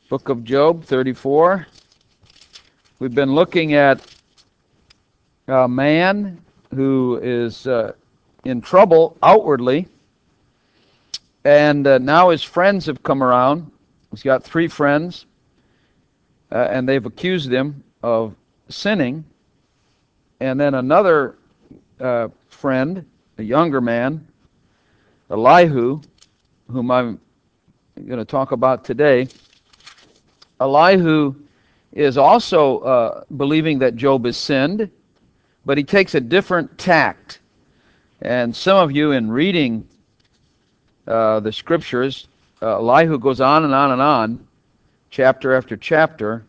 Book of Job 34. We've been looking at a man who is in trouble outwardly, and now his friends have come around. He's got 3 friends, and they've accused him of sinning. And then another friend, a younger man, Elihu, whom I'm going to talk about today. Elihu is also believing that Job has sinned, but he takes a different tact. And some of you, in reading the scriptures, Elihu goes on and on and on, chapter after chapter.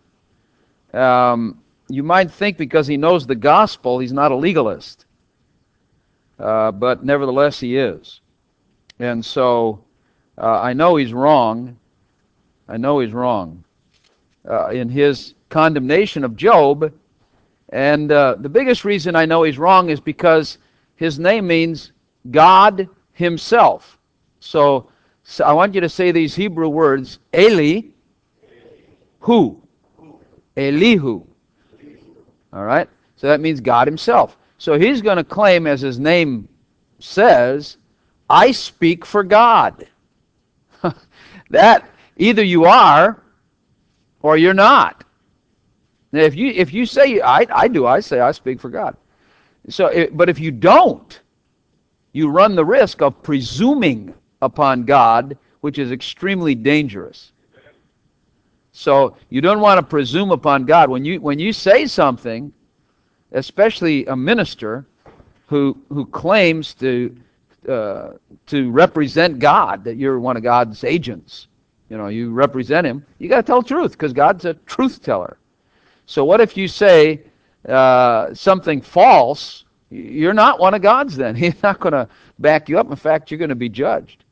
You might think because he knows the gospel, he's not a legalist. But nevertheless, he is. And so I know he's wrong. I know he's wrong in his condemnation of Job. And the biggest reason I know he's wrong is because his name means God himself. So I want you to say these Hebrew words: Eli, who? Elihu. All right? So that means God himself. So he's going to claim, as his name says, I speak for God. That either you are or you're not. Now, if you say I say I speak for God. So, but if you don't, you run the risk of presuming upon God, which is extremely dangerous. So you don't want to presume upon God when you say something, especially a minister who claims to represent God, that you're one of God's agents. You know, you represent him. You got to tell the truth because God's a truth teller. So what if you say something false? You're not one of God's then. He's not going to back you up. In fact, you're going to be judged.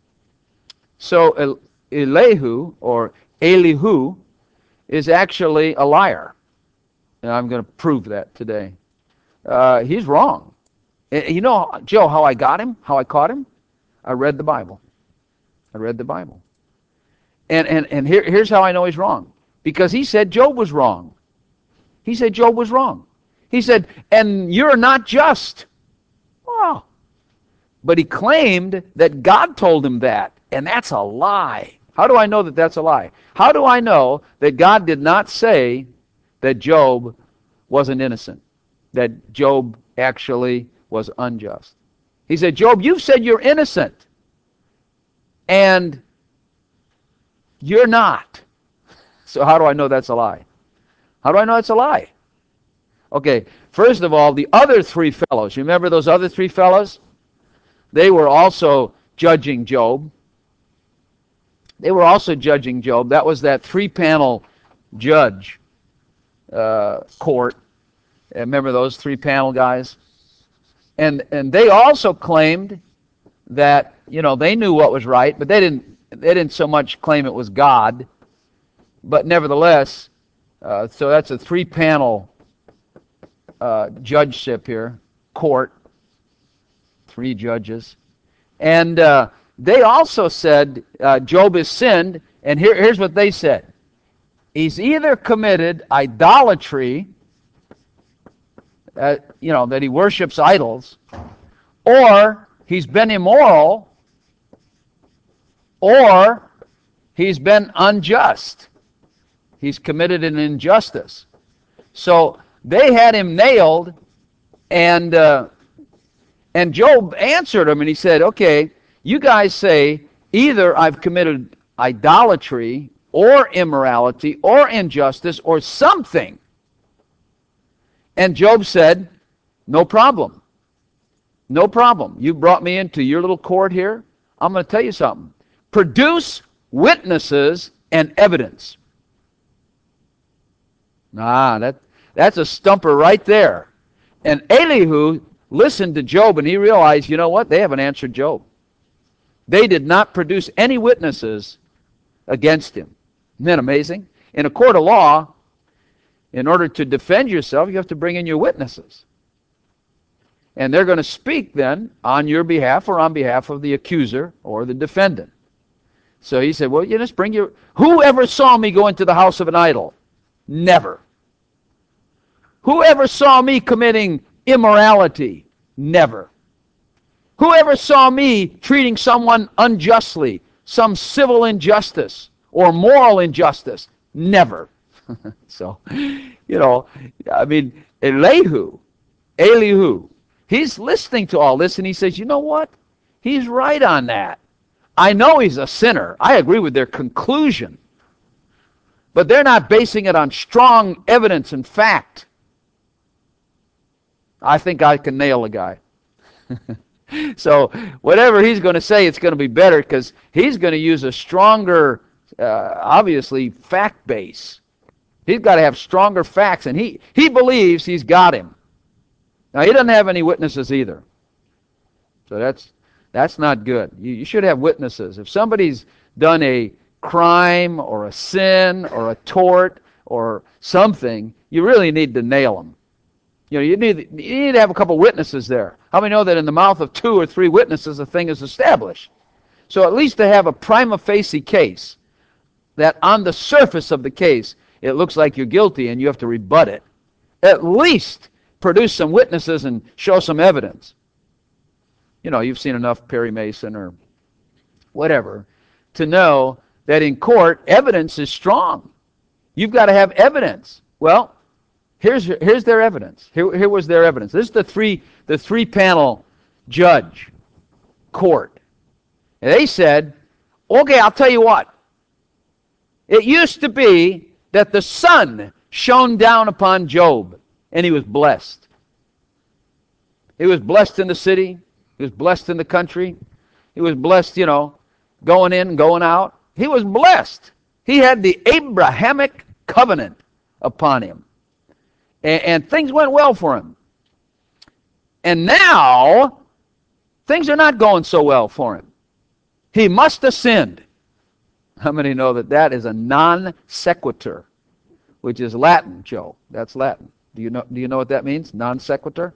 So Elihu, or Elihu, is actually a liar. And I'm going to prove that today. He's wrong. You know, Joe, how I got him? How I caught him? I read the Bible. I read the Bible. And here's how I know he's wrong. Because he said Job was wrong. He said Job was wrong. He said, and you're not just. Wow. But he claimed that God told him that. And that's a lie. How do I know that that's a lie? How do I know that God did not say that Job wasn't innocent? That Job actually was unjust? He said, Job, you've said you're innocent. And you're not. So how do I know that's a lie? How do I know it's a lie? Okay, first of all, the other 3 fellows. You remember those other 3 fellows? They were also judging Job. They were also judging Job. That was that 3-panel judge court. Remember those 3-panel guys? And they also claimed that, you know, they knew what was right, but they didn't so much claim it was God. But nevertheless, so that's a 3-panel judgeship here, court, 3 judges. And they also said Job has sinned, and here's what they said. He's either committed idolatry, that he worships idols, or he's been immoral, or he's been unjust. He's committed an injustice. So they had him nailed, and Job answered him, and he said, okay, you guys say either I've committed idolatry or immorality or injustice or something. And Job said, no problem. No problem. You brought me into your little court here. I'm going to tell you something. Produce witnesses and evidence. That's a stumper right there. And Elihu listened to Job, and he realized, you know what? They haven't answered Job. They did not produce any witnesses against him. Isn't that amazing? In a court of law, in order to defend yourself, you have to bring in your witnesses. And they're going to speak then on your behalf or on behalf of the accuser or the defendant. So he said, well, you just bring your... Whoever saw me go into the house of an idol? Never. Whoever saw me committing immorality? Never. Whoever saw me treating someone unjustly, some civil injustice or moral injustice? Never. So, I mean, Elihu, he's listening to all this and he says, you know what? He's right on that. I know he's a sinner. I agree with their conclusion. But they're not basing it on strong evidence and fact. I think I can nail a guy. So whatever he's going to say, it's going to be better because he's going to use a stronger, obviously, fact base. He's got to have stronger facts, and he believes he's got him. Now, he doesn't have any witnesses either. So that's not good. You should have witnesses. If somebody's done a crime or a sin or a tort or something, you really need to nail them. You need to have a couple witnesses there. How many know that in the mouth of 2 or 3 witnesses a thing is established? So at least to have a prima facie case, that on the surface of the case it looks like you're guilty and you have to rebut it. At least produce some witnesses and show some evidence. You've seen enough Perry Mason or whatever to know that in court evidence is strong. You've got to have evidence. Well, here's their evidence. Here was their evidence. This is the three panel judge court. And they said, okay, I'll tell you what. It used to be that the sun shone down upon Job and he was blessed. He was blessed in the city. He was blessed in the country. He was blessed, going in, going out. He was blessed. He had the Abrahamic covenant upon him. And things went well for him. And now, things are not going so well for him. He must have sinned. How many know that is a non sequitur, which is Latin, Joe? That's Latin. Do you know what that means? Non sequitur?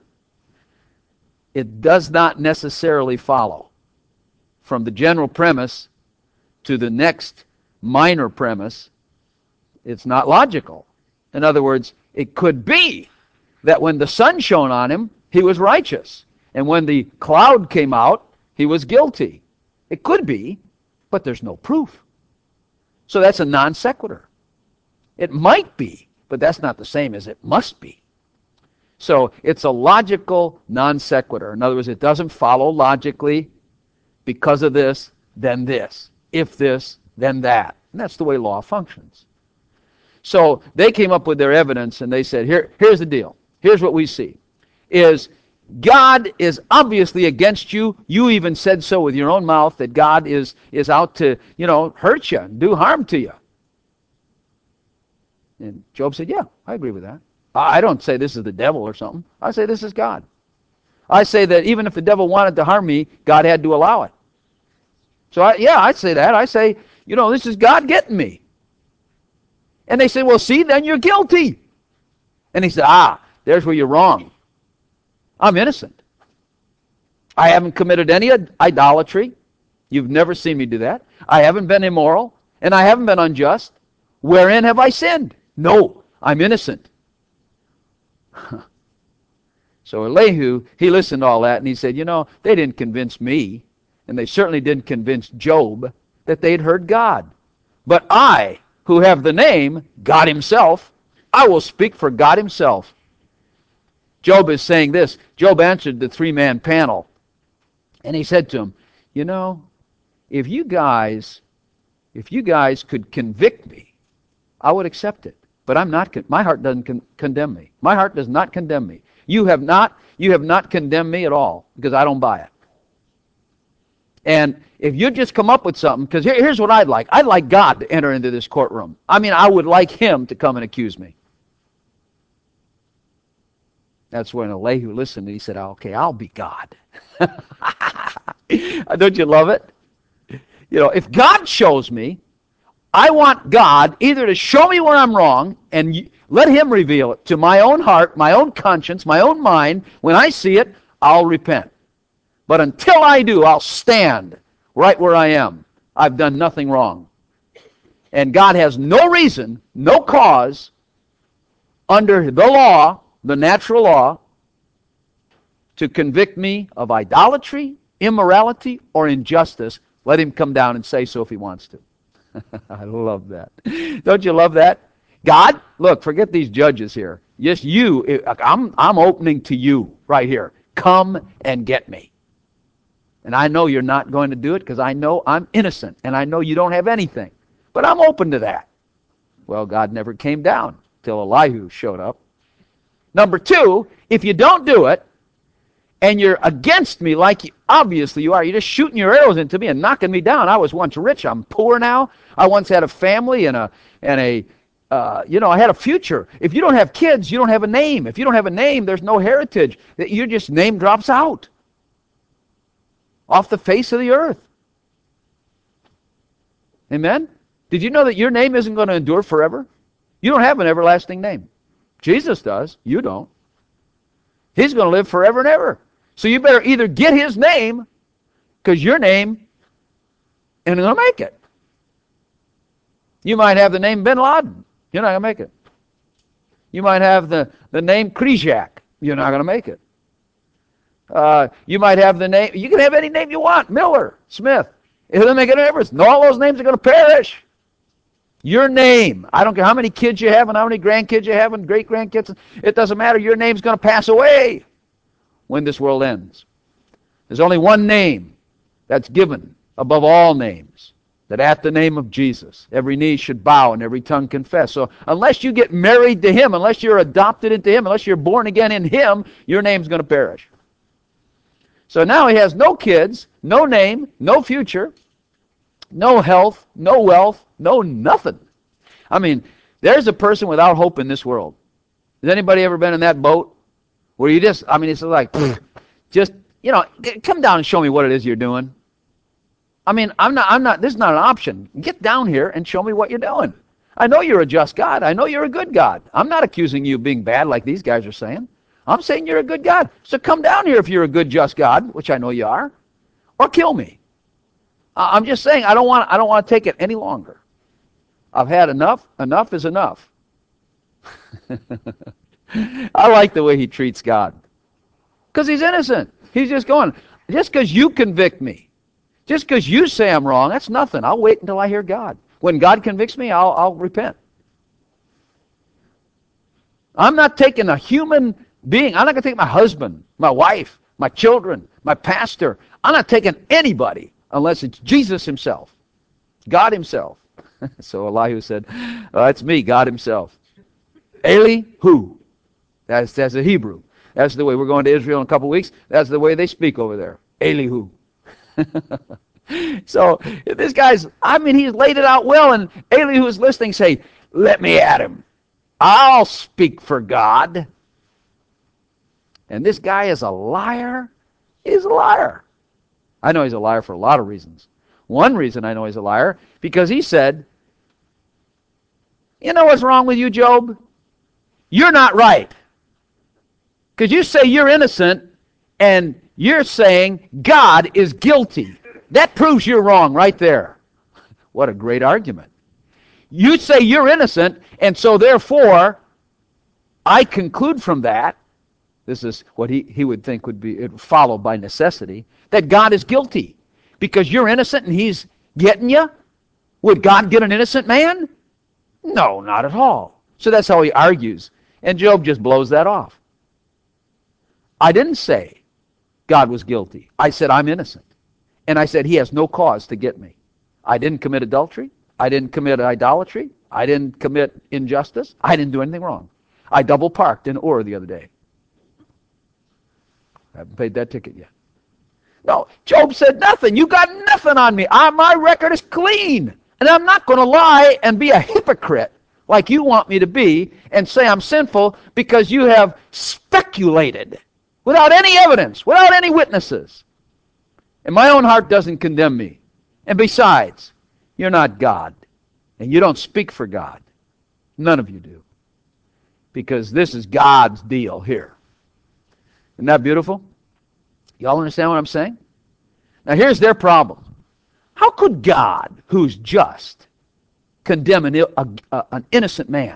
It does not necessarily follow from the general premise to the next minor premise. It's not logical. In other words, it could be that when the sun shone on him, he was righteous. And when the cloud came out, he was guilty. It could be, but there's no proof. So that's a non sequitur. It might be, but that's not the same as it must be. So it's a logical non sequitur. In other words, it doesn't follow logically. Because of this, then this. If this, then that. And that's the way law functions. So they came up with their evidence and they said, here's the deal. Here's what we see. Is God is obviously against you. You even said so with your own mouth that God is out to, hurt you and do harm to you. And Job said, yeah, I agree with that. I don't say this is the devil or something. I say this is God. I say that even if the devil wanted to harm me, God had to allow it. So, I'd say that. I say, this is God getting me. And they say, well, see, then you're guilty. And he said, there's where you're wrong. I'm innocent. I haven't committed any idolatry. You've never seen me do that. I haven't been immoral, and I haven't been unjust. Wherein have I sinned? No, I'm innocent. So Elihu, he listened to all that, and he said, they didn't convince me, and they certainly didn't convince Job that they'd heard God. But I, who have the name, God himself, I will speak for God himself. Job is saying this. Job answered the 3-man panel, and he said to him, if you guys could convict me, I would accept it. But I'm not. My heart doesn't condemn me. My heart does not condemn me. You have not condemned me at all because I don't buy it. And if you just come up with something, because here's what I'd like. I'd like God to enter into this courtroom. I would like him to come and accuse me. That's when Elihu listened and he said, okay, I'll be God. Don't you love it? If God shows me, I want God either to show me where I'm wrong and let him reveal it to my own heart, my own conscience, my own mind. When I see it, I'll repent. But until I do, I'll stand right where I am. I've done nothing wrong. And God has no reason, no cause, under the law, the natural law, to convict me of idolatry, immorality, or injustice. Let him come down and say so if he wants to. I love that. Don't you love that? God, look, forget these judges here. Just you, I'm opening to you right here. Come and get me. And I know you're not going to do it because I know I'm innocent and I know you don't have anything. But I'm open to that. Well, God never came down till Elihu showed up. Number two, if you don't do it, and you're against me like obviously you are, you're just shooting your arrows into me and knocking me down. I was once rich, I'm poor now. I once had a family and I had a future. If you don't have kids, you don't have a name. If you don't have a name, there's no heritage. Your just name drops out off the face of the earth. Amen? Did you know that your name isn't going to endure forever? You don't have an everlasting name. Jesus does. You don't. He's going to live forever and ever. So you better either get his name, because your name isn't going to make it. You might have the name Bin Laden. You're not going to make it. You might have the name Kryzak. You're not going to make it. You might have the name, you can have any name you want, Miller, Smith. It doesn't make any difference. All those names are going to perish. Your name, I don't care how many kids you have and how many grandkids you have and great-grandkids, it doesn't matter. Your name's going to pass away when this world ends. There's only one name that's given above all names, that at the name of Jesus, every knee should bow and every tongue confess. So unless you get married to him, unless you're adopted into him, unless you're born again in him, your name's going to perish. So now he has no kids, no name, no future, no health, no wealth, no nothing. I mean, there's a person without hope in this world. Has anybody ever been in that boat? Where you just, I mean, it's like, just, come down and show me what it is you're doing. I mean, this is not an option. Get down here and show me what you're doing. I know you're a just God. I know you're a good God. I'm not accusing you of being bad like these guys are saying. I'm saying you're a good God. So come down here if you're a good, just God, which I know you are, or kill me. I'm just saying I don't want to take it any longer. I've had enough. Enough is enough. I like the way he treats God. Because he's innocent. He's just going, just because you convict me, just because you say I'm wrong, that's nothing. I'll wait until I hear God. When God convicts me, I'll repent. I'm not taking a human being. I'm not going to take my husband, my wife, my children, my pastor. I'm not taking anybody unless it's Jesus himself, God himself. So Elihu said, that's me, God himself. Elihu. That's the Hebrew. That's the way. We're going to Israel in a couple of weeks. That's the way they speak over there. Elihu. So this guy's, he's laid it out well, and Elihu is listening, say, let me at him. I'll speak for God. And this guy is a liar. He's a liar. I know he's a liar for a lot of reasons. One reason I know he's a liar, because he said, you know what's wrong with you, Job? You're not right. Because you say you're innocent, and you're saying God is guilty. That proves you're wrong right there. What a great argument. You say you're innocent, and so therefore, I conclude from that, this is what he would think would be followed by necessity, that God is guilty. Because you're innocent and he's getting you? Would God get an innocent man? No, not at all. So that's how he argues. And Job just blows that off. I didn't say God was guilty. I said I'm innocent. And I said he has no cause to get me. I didn't commit adultery. I didn't commit idolatry. I didn't commit injustice. I didn't do anything wrong. I double parked in Ur the other day. I haven't paid that ticket yet. No, Job said nothing. You got nothing on me. My record is clean. And I'm not going to lie and be a hypocrite like you want me to be and say I'm sinful because you have speculated without any evidence, without any witnesses. And my own heart doesn't condemn me. And besides, you're not God. And you don't speak for God. None of you do. Because this is God's deal here. Isn't that beautiful? Y'all understand what I'm saying? Now here's their problem. How could God, who's just, condemn an innocent man?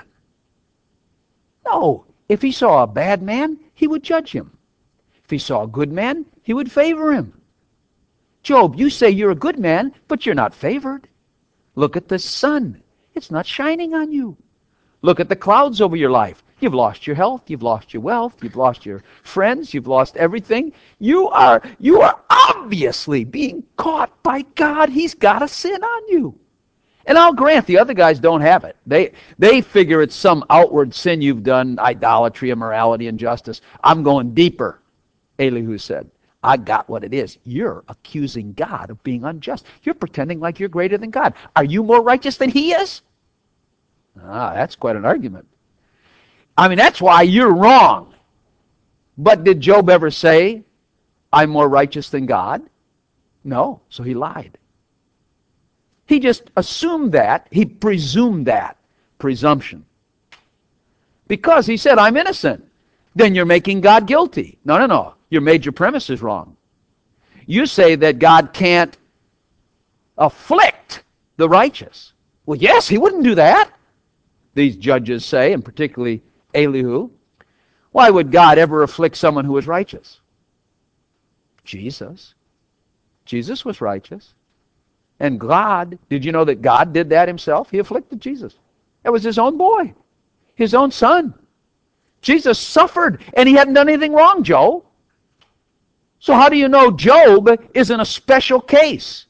No. If he saw a bad man, he would judge him. If he saw a good man, he would favor him. Job, you say you're a good man, but you're not favored. Look at the sun. It's not shining on you. Look at the clouds over your life. You've lost your health, you've lost your wealth, you've lost your friends, you've lost everything. You are obviously being caught by God. He's got a sin on you. And I'll grant the other guys don't have it. They figure it's some outward sin you've done, idolatry, immorality, injustice. I'm going deeper, Elihu said. I got what it is. You're accusing God of being unjust. You're pretending like you're greater than God. Are you more righteous than he is? That's quite an argument. I mean, that's why you're wrong. But did Job ever say, I'm more righteous than God? No, so he lied. He just assumed that. He presumed that. Presumption. Because he said, I'm innocent. Then you're making God guilty. No. Your major premise is wrong. You say that God can't afflict the righteous. Well, yes, he wouldn't do that. These judges say, and particularly Elihu. Why would God ever afflict someone who is righteous? Jesus. Jesus was righteous. And God, did you know that God did that himself? He afflicted Jesus. That was his own boy, his own son. Jesus suffered, and he hadn't done anything wrong, Joe. So how do you know Job isn't a special case?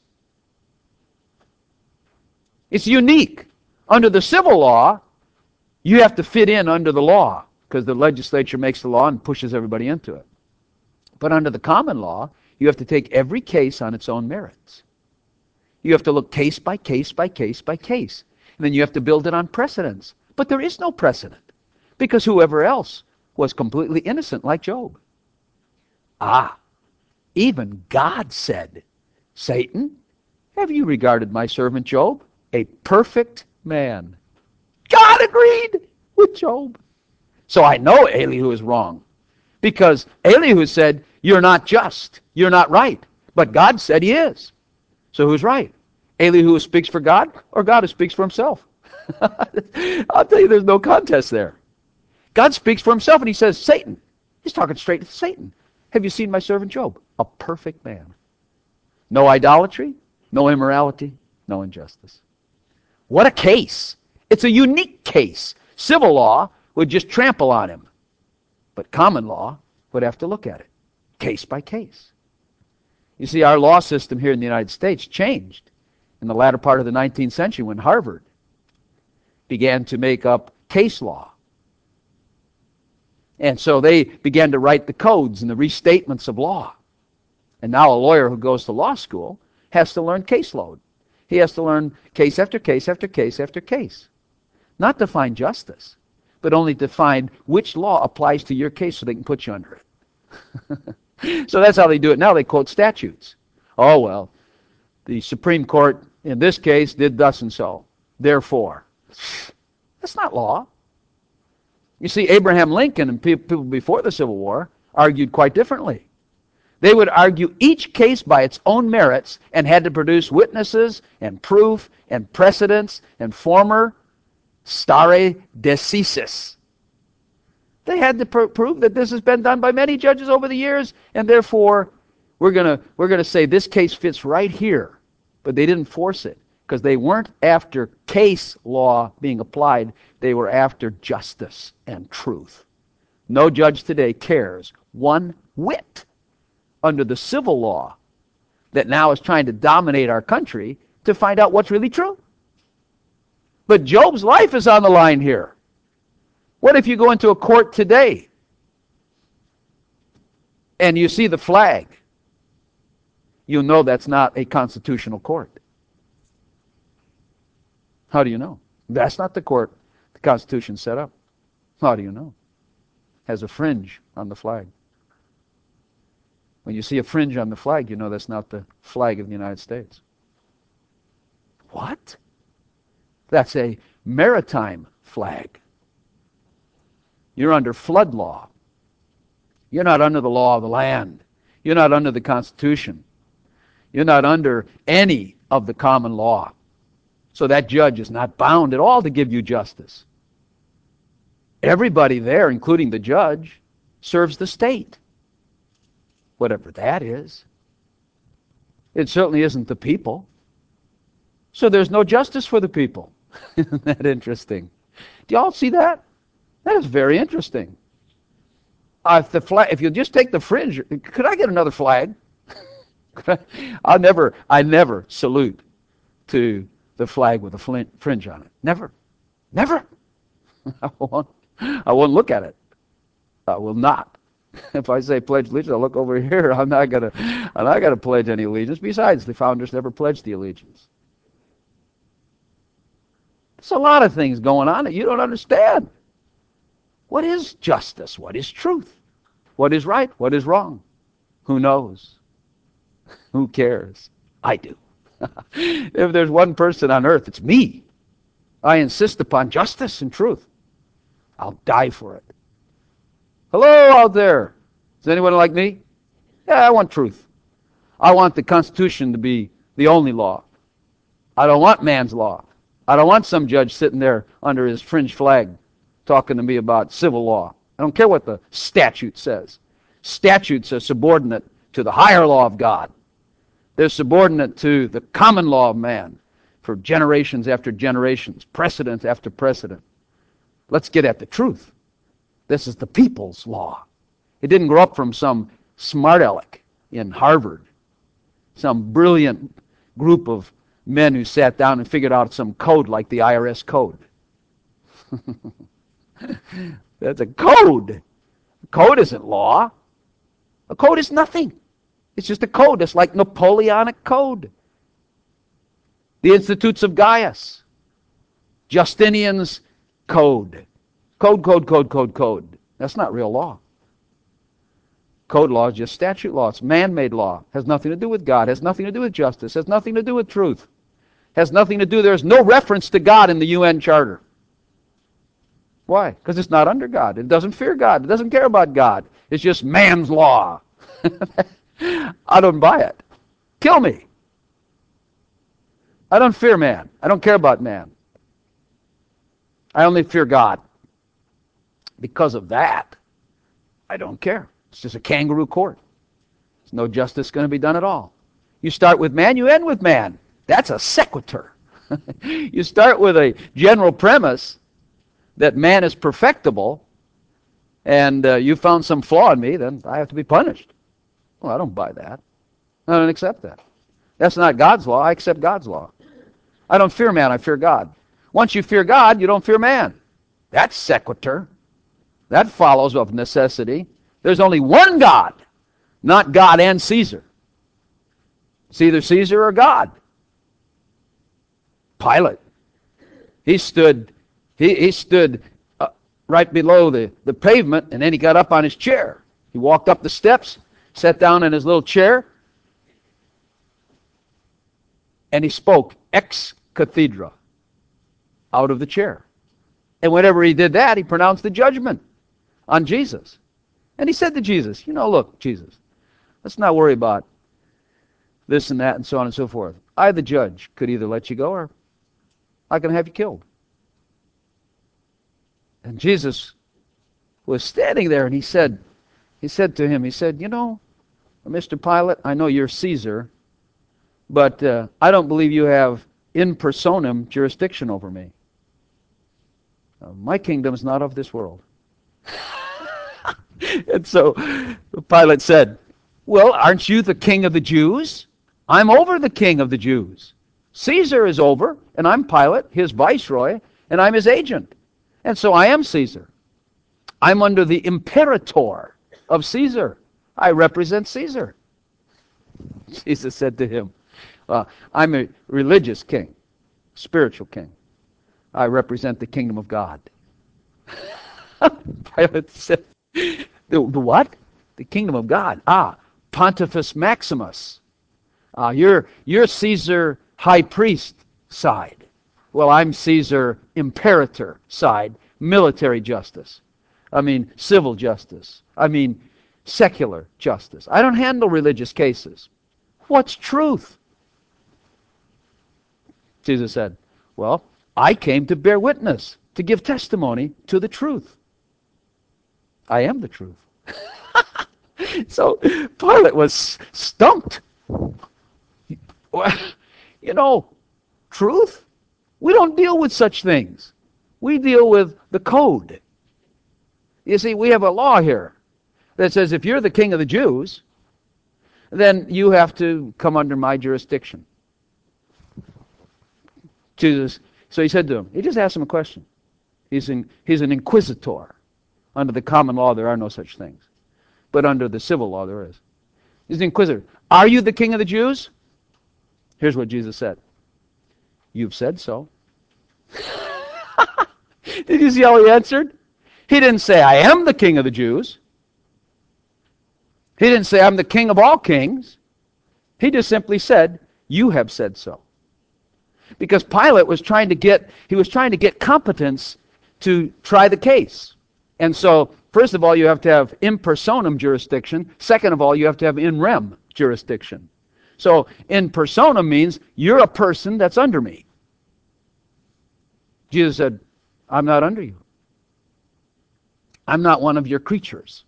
It's unique. Under the civil law, you have to fit in under the law because the legislature makes the law and pushes everybody into it. But under the common law, you have to take every case on its own merits. You have to look case by case by case by case. And then you have to build it on precedents. But there is no precedent because whoever else was completely innocent like Job. Even God said, Satan, have you regarded my servant Job? A perfect man. God agreed with Job. So I know Elihu is wrong. Because Elihu said, you're not just, you're not right. But God said he is. So who's right? Elihu who speaks for God or God who speaks for himself? I'll tell you, there's no contest there. God speaks for himself and he says, Satan. He's talking straight to Satan. Have you seen my servant Job? A perfect man. No idolatry, no immorality, no injustice. What a case. It's a unique case. Civil law would just trample on him. But common law would have to look at it, case by case. You see, our law system here in the United States changed in the latter part of the 19th century when Harvard began to make up case law. And so they began to write the codes and the restatements of law. And now a lawyer who goes to law school has to learn caseload. He has to learn case after case after case after case. Not to find justice, but only to find which law applies to your case so they can put you under it. So that's how they do it now. They quote statutes. Oh, well, the Supreme Court in this case did thus and so. Therefore. That's not law. You see, Abraham Lincoln and people before the Civil War argued quite differently. They would argue each case by its own merits and had to produce witnesses and proof and precedents and former stare decisis. They had to prove that this has been done by many judges over the years, and therefore we're gonna say this case fits right here. But they didn't force it because they weren't after case law being applied. They were after justice and truth. No judge today cares one whit under the civil law that now is trying to dominate our country to find out what's really true. But Job's life is on the line here. What if you go into a court today and you see the flag? You'll know that's not a constitutional court. How do you know? That's not the court the Constitution set up. How do you know? Has a fringe on the flag. When you see a fringe on the flag, you know that's not the flag of the United States. What? That's a maritime flag. You're under flood law. You're not under the law of the land. You're not under the Constitution. You're not under any of the common law. So that judge is not bound at all to give you justice. Everybody there, including the judge, serves the state, whatever that is. It certainly isn't the people. So there's no justice for the people. Isn't that interesting? Do y'all see that? That is very interesting. If you just take the fringe, could I get another flag? I never salute to the flag with a fringe on it. Never. I won't look at it. I will not. If I say pledge allegiance, I'll look over here. I'm not gonna pledge any allegiance. Besides, the founders never pledged the allegiance. There's a lot of things going on that you don't understand. What is justice? What is truth? What is right? What is wrong? Who knows? Who cares? I do. If there's one person on earth, it's me. I insist upon justice and truth. I'll die for it. Hello out there. Is anyone like me? Yeah, I want truth. I want the Constitution to be the only law. I don't want man's law. I don't want some judge sitting there under his fringe flag talking to me about civil law. I don't care what the statute says. Statutes are subordinate to the higher law of God. They're subordinate to the common law of man for generations after generations, precedent after precedent. Let's get at the truth. This is the people's law. It didn't grow up from some smart aleck in Harvard, some brilliant group of men who sat down and figured out some code like the IRS code. That's a code. A code isn't law. A code is nothing. It's just a code. It's like Napoleonic code. The Institutes of Gaius. Justinian's code. Code. That's not real law. Code law is just statute law. It's man-made law. Has nothing to do with God. Has nothing to do with justice. Has nothing to do with truth. Has nothing to do, there's no reference to God in the UN Charter. Why? Because it's not under God. It doesn't fear God. It doesn't care about God. It's just man's law. I don't buy it. Kill me. I don't fear man. I don't care about man. I only fear God. Because of that, I don't care. It's just a kangaroo court. There's no justice going to be done at all. You start with man, you end with man. That's a sequitur. You start with a general premise that man is perfectible, and you found some flaw in me, then I have to be punished. Well, I don't buy that. I don't accept that. That's not God's law. I accept God's law. I don't fear man, I fear God. Once you fear God, you don't fear man. That's sequitur. That follows of necessity. There's only one God, not God and Caesar. It's either Caesar or God. Pilate. He stood right below the pavement, and then he got up on his chair. He walked up the steps, sat down in his little chair, and he spoke ex cathedra, out of the chair. And whenever he did that, he pronounced the judgment on Jesus. And he said to Jesus, look, Jesus, let's not worry about this and that and so on and so forth. I, the judge, could either let you go or I can have you killed. And Jesus was standing there, and he said to him, Mr. Pilate, I know you're Caesar, but I don't believe you have in personam jurisdiction over me. My kingdom is not of this world. And so Pilate said, well, aren't you the king of the Jews? I'm over the king of the Jews. Caesar is over, and I'm Pilate, his viceroy, and I'm his agent. And so I am Caesar. I'm under the imperator of Caesar. I represent Caesar. Jesus said to him, I'm a religious king, spiritual king. I represent the kingdom of God. Pilate said, the what? The kingdom of God. Pontifex Maximus. You're Caesar high priest side. Well, I'm Caesar imperator side, military justice. I mean, civil justice. I mean, secular justice. I don't handle religious cases. What's truth? Jesus said, well, I came to bear witness, to give testimony to the truth. I am the truth. So Pilate was stumped. You know, truth? We don't deal with such things. We deal with the code. You see, we have a law here that says if you're the king of the Jews, then you have to come under my jurisdiction. Jesus, so he said to him, he just asked him a question. He's an inquisitor. Under the common law, there are no such things. But under the civil law, there is. He's an inquisitor. Are you the king of the Jews? Here's what Jesus said. You've said so. Did you see how he answered? He didn't say, I am the king of the Jews. He didn't say, I'm the king of all kings. He just simply said, you have said so. Because Pilate was trying to get competence to try the case. And so, first of all, you have to have in personam jurisdiction. Second of all, you have to have in rem jurisdiction. So, in personam means you're a person that's under me. Jesus said, I'm not under you. I'm not one of your creatures.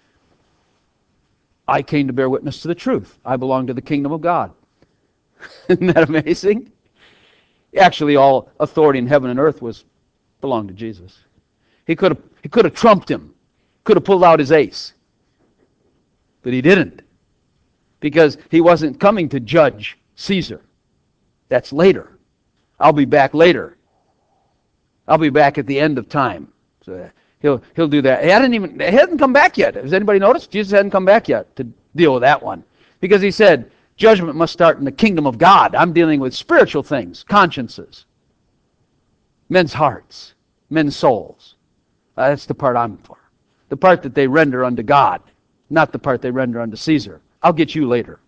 I came to bear witness to the truth. I belong to the kingdom of God. Isn't that amazing? Actually, all authority in heaven and earth belonged to Jesus. He could have trumped him, could have pulled out his ace, but he didn't, because he wasn't coming to judge Caesar. That's later. I'll be back later. I'll be back at the end of time. So he'll do that. He hadn't come back yet. Has anybody noticed? Jesus hadn't come back yet to deal with that one, because he said judgment must start in the kingdom of God. I'm dealing with spiritual things, consciences, men's hearts, men's souls. That's the part I'm for. The part that they render unto God, not the part they render unto Caesar. I'll get you later.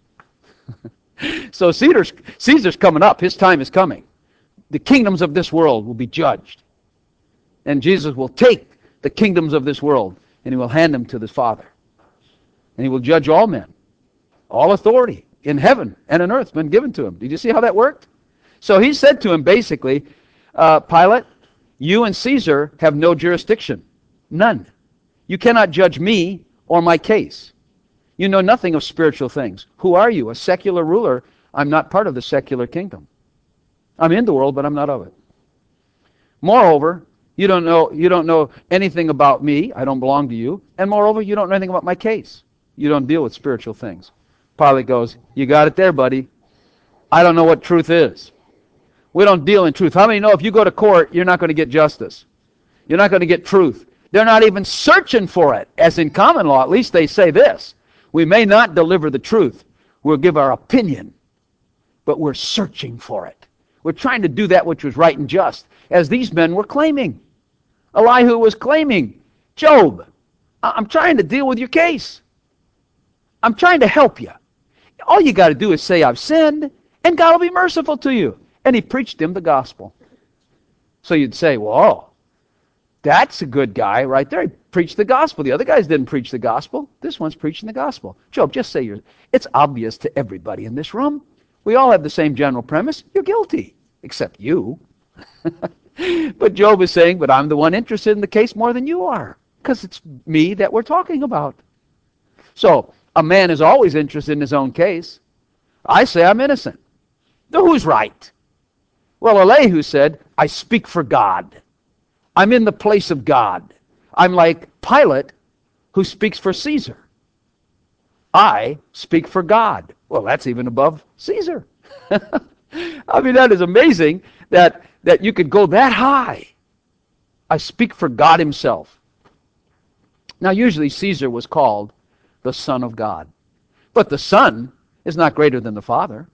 So Caesar's coming up. His time is coming. The kingdoms of this world will be judged. And Jesus will take the kingdoms of this world and he will hand them to the Father. And he will judge all men. All authority in heaven and on earth has been given to him. Did you see how that worked? So he said to him basically, Pilate, you and Caesar have no jurisdiction. None. You cannot judge me or my case. You know nothing of spiritual things. Who are you? A secular ruler? I'm not part of the secular kingdom. I'm in the world, but I'm not of it. Moreover, you don't know anything about me. I don't belong to you. And moreover, you don't know anything about my case. You don't deal with spiritual things. Pilate goes, you got it there, buddy. I don't know what truth is. We don't deal in truth. How many know if you go to court, you're not going to get justice? You're not going to get truth. They're not even searching for it. As in common law, at least they say this. We may not deliver the truth. We'll give our opinion. But we're searching for it. We're trying to do that which was right and just. As these men were claiming. Elihu was claiming, Job, I'm trying to deal with your case. I'm trying to help you. All you got to do is say, I've sinned, and God will be merciful to you. And he preached him the gospel. So you'd say, well, that's a good guy right there. He preached the gospel. The other guys didn't preach the gospel. This one's preaching the gospel. Job, just say it's obvious to everybody in this room. We all have the same general premise. You're guilty, except you. But Job is saying, but I'm the one interested in the case more than you are, because it's me that we're talking about. So a man is always interested in his own case. I say I'm innocent. Now who's right? Well, Elihu said, I speak for God. I'm in the place of God. I'm like Pilate who speaks for Caesar. I speak for God. Well, that's even above Caesar. I mean, that is amazing that you could go that high. I speak for God himself. Now, usually Caesar was called the Son of God. But the Son is not greater than the Father.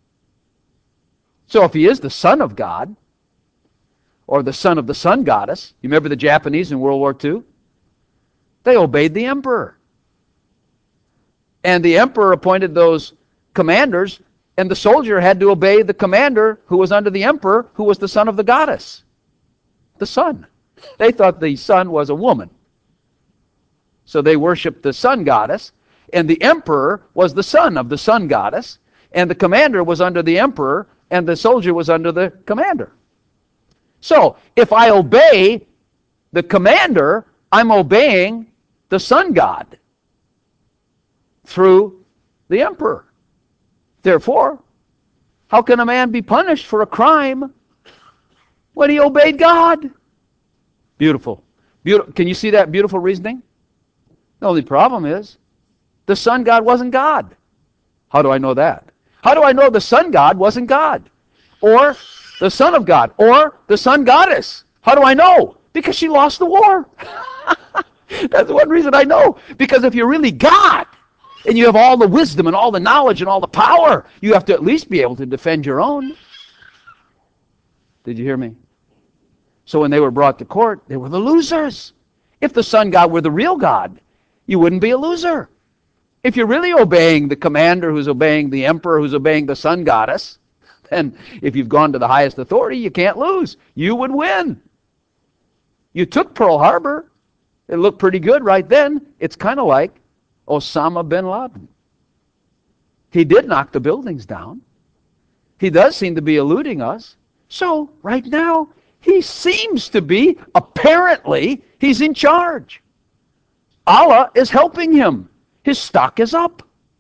So if he is the Son of God, or the son of the sun goddess, you remember the Japanese in World War II? They obeyed the emperor. And the emperor appointed those commanders, and the soldier had to obey the commander who was under the emperor, who was the son of the goddess. The sun. They thought the sun was a woman. So they worshiped the sun goddess, and the emperor was the son of the sun goddess, and the commander was under the emperor, and the soldier was under the commander. So, if I obey the commander, I'm obeying the sun god through the emperor. Therefore, how can a man be punished for a crime when he obeyed God? Beautiful. Can you see that beautiful reasoning? The only problem is the sun god wasn't God. How do I know that? How do I know the sun god wasn't God? Or the son of God? Or the sun goddess? How do I know? Because she lost the war. That's one reason I know. Because if you're really God, and you have all the wisdom and all the knowledge and all the power, you have to at least be able to defend your own. Did you hear me? So when they were brought to court, they were the losers. If the sun god were the real God, you wouldn't be a loser. If you're really obeying the commander who's obeying the emperor who's obeying the sun goddess, then if you've gone to the highest authority, you can't lose. You would win. You took Pearl Harbor. It looked pretty good right then. It's kind of like Osama bin Laden. He did knock the buildings down. He does seem to be eluding us. So, right now, he seems to be, apparently, he's in charge. Allah is helping him. His stock is up.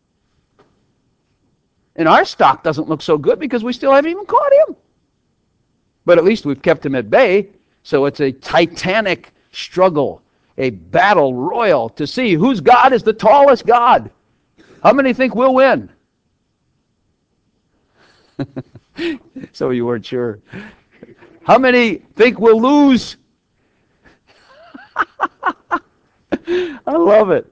And our stock doesn't look so good because we still haven't even caught him. But at least we've kept him at bay, so it's a titanic struggle, a battle royal to see whose God is the tallest God. How many think we'll win? So you weren't sure. How many think we'll lose? I love it.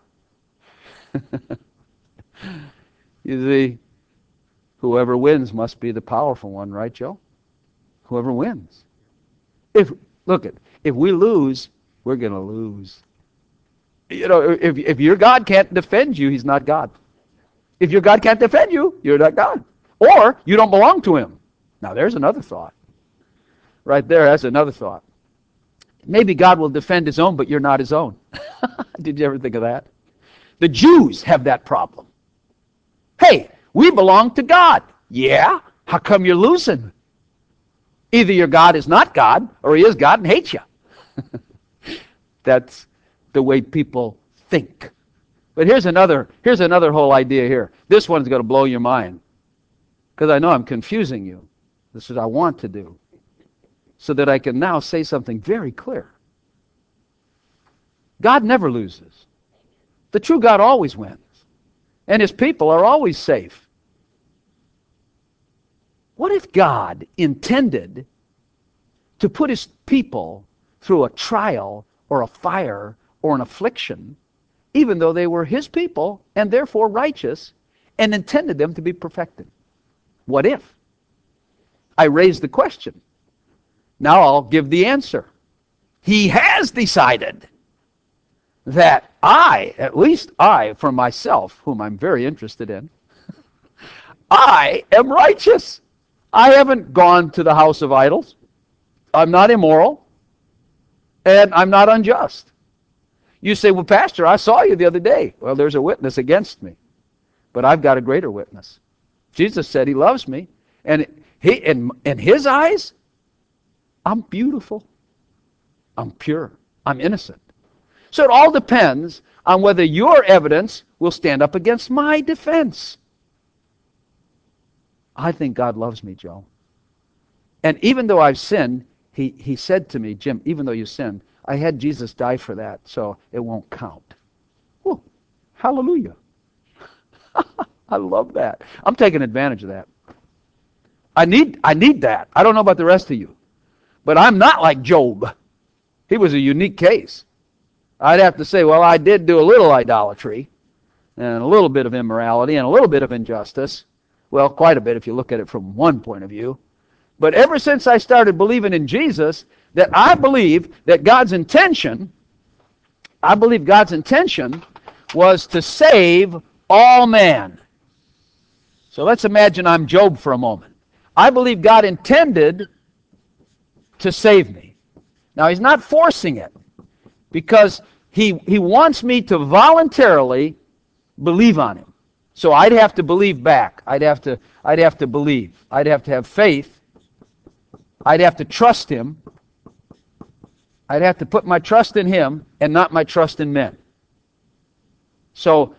You see, whoever wins must be the powerful one, right, Joe? Whoever wins. If we lose, we're going to lose. You know, if your God can't defend you, he's not God. If your God can't defend you, you're not God. Or you don't belong to him. Now there's another thought. Right there, that's another thought. Maybe God will defend his own, but you're not his own. Did you ever think of that? The Jews have that problem. Hey, we belong to God. Yeah? How come you're losing? Either your God is not God, or he is God and hates you. That's the way people think. But here's another whole idea here. This one's going to blow your mind. Because I know I'm confusing you. This is what I want to do. So that I can now say something very clear. God never loses. The true God always wins. And his people are always safe. What if God intended to put his people through a trial or a fire or an affliction, even though they were his people and therefore righteous, and intended them to be perfected? What if? I raised the question. Now I'll give the answer. He has decided that at least I, for myself, whom I'm very interested in, I am righteous. I haven't gone to the house of idols. I'm not immoral. And I'm not unjust. You say, well, Pastor, I saw you the other day. Well, there's a witness against me. But I've got a greater witness. Jesus said he loves me. And in his eyes, I'm beautiful. I'm pure. I'm innocent. So it all depends on whether your evidence will stand up against my defense. I think God loves me, Joe. And even though I've sinned, he said to me, Jim, even though you sinned, I had Jesus die for that, so it won't count. Whew, hallelujah. I love that. I'm taking advantage of that. I need that. I don't know about the rest of you. But I'm not like Job. He was a unique case. I'd have to say, well, I did do a little idolatry and a little bit of immorality and a little bit of injustice. Well, quite a bit if you look at it from one point of view. But ever since I started believing in Jesus, that I believe that God's intention was to save all man. So let's imagine I'm Job for a moment. I believe God intended to save me. Now, he's not forcing it because he wants me to voluntarily believe on him. So I'd have to believe back. I'd have to believe. I'd have to have faith. I'd have to trust him. I'd have to put my trust in him and not my trust in men. So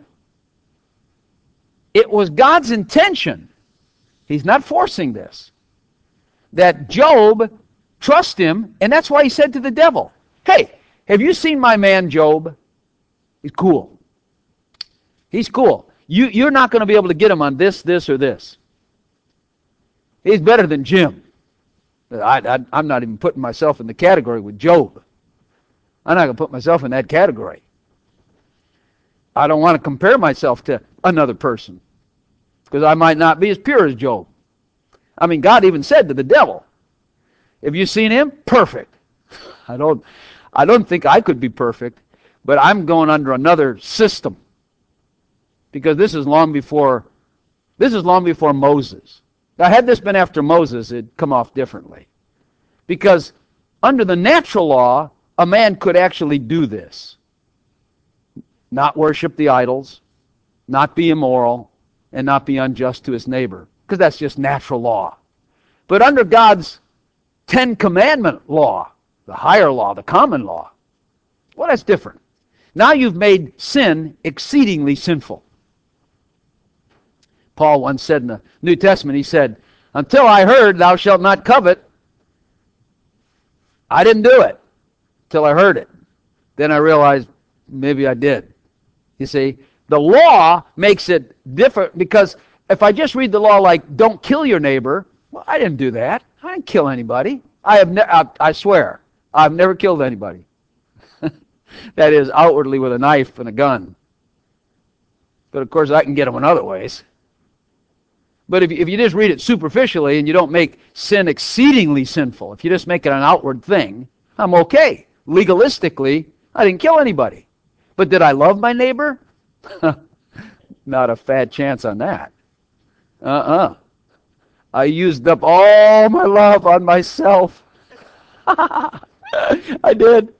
it was God's intention, he's not forcing this, that Job trust him, and that's why he said to the devil, hey, have you seen my man Job? He's cool. He's cool. You're not going to be able to get him on this, or this. He's better than Jim. I'm not even putting myself in the category with Job. I'm not going to put myself in that category. I don't want to compare myself to another person because I might not be as pure as Job. I mean, God even said to the devil, have you seen him? Perfect. I don't think I could be perfect, but I'm going under another system because this is long before Moses. Now, had this been after Moses, it'd come off differently. Because under the natural law, a man could actually do this. Not worship the idols, not be immoral, and not be unjust to his neighbor. Because that's just natural law. But under God's 10 Commandment law, the higher law, the common law, well, that's different. Now you've made sin exceedingly sinful. Paul once said in the New Testament, he said, until I heard thou shalt not covet, I didn't do it till I heard it. Then I realized maybe I did. You see, the law makes it different because if I just read the law like don't kill your neighbor, well, I didn't do that. I didn't kill anybody. I swear, I've never killed anybody. That is, outwardly with a knife and a gun. But of course, I can get them in other ways. But if you just read it superficially and you don't make sin exceedingly sinful, if you just make it an outward thing, I'm okay. Legalistically, I didn't kill anybody. But did I love my neighbor? Not a fat chance on that. I used up all my love on myself. I did.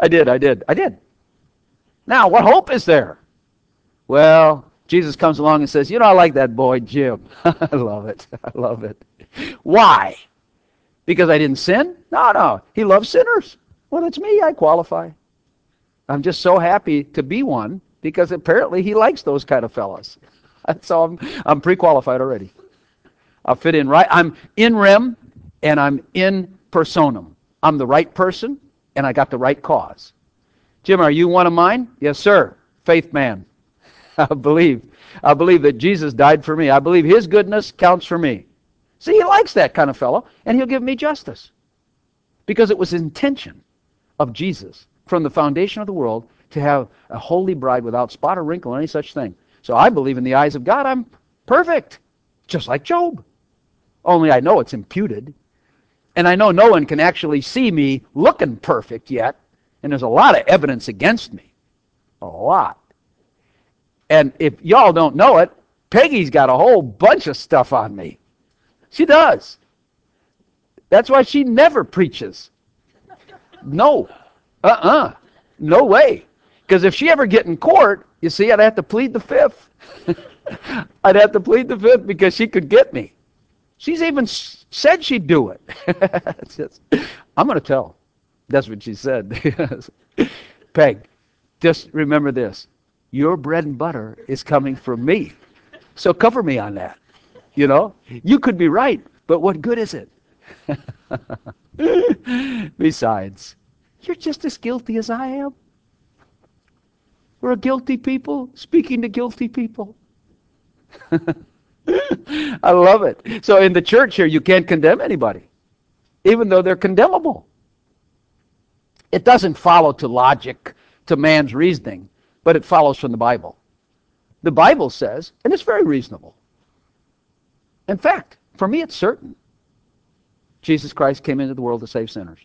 Now, what hope is there? Well, Jesus comes along and says, I like that boy, Jim. I love it. Why? Because I didn't sin? No. He loves sinners. Well, it's me. I qualify. I'm just so happy to be one because apparently he likes those kind of fellas. So I'm pre-qualified already. I'll fit in right. I'm in rem and I'm in personam. I'm the right person and I got the right cause. Jim, are you one of mine? Yes, sir. Faith man. I believe that Jesus died for me. I believe his goodness counts for me. See, he likes that kind of fellow, and he'll give me justice. Because it was intention of Jesus from the foundation of the world to have a holy bride without spot or wrinkle or any such thing. So I believe in the eyes of God I'm perfect, just like Job. Only I know it's imputed. And I know no one can actually see me looking perfect yet, and there's a lot of evidence against me. A lot. And if y'all don't know it, Peggy's got a whole bunch of stuff on me. She does. That's why she never preaches. No. No way. Because if she ever get in court, you see, I'd have to plead the fifth. I'd have to plead the fifth because she could get me. She's even said she'd do it. I'm going to tell. That's what she said. Peg, just remember this. Your bread and butter is coming from me. So cover me on that. You could be right, but what good is it? Besides, you're just as guilty as I am. We're a guilty people speaking to guilty people. I love it. So in the church here, you can't condemn anybody, even though they're condemnable. It doesn't follow to logic, to man's reasoning, but it follows from the Bible. The Bible says, and it's very reasonable. In fact, for me it's certain. Jesus Christ came into the world to save sinners.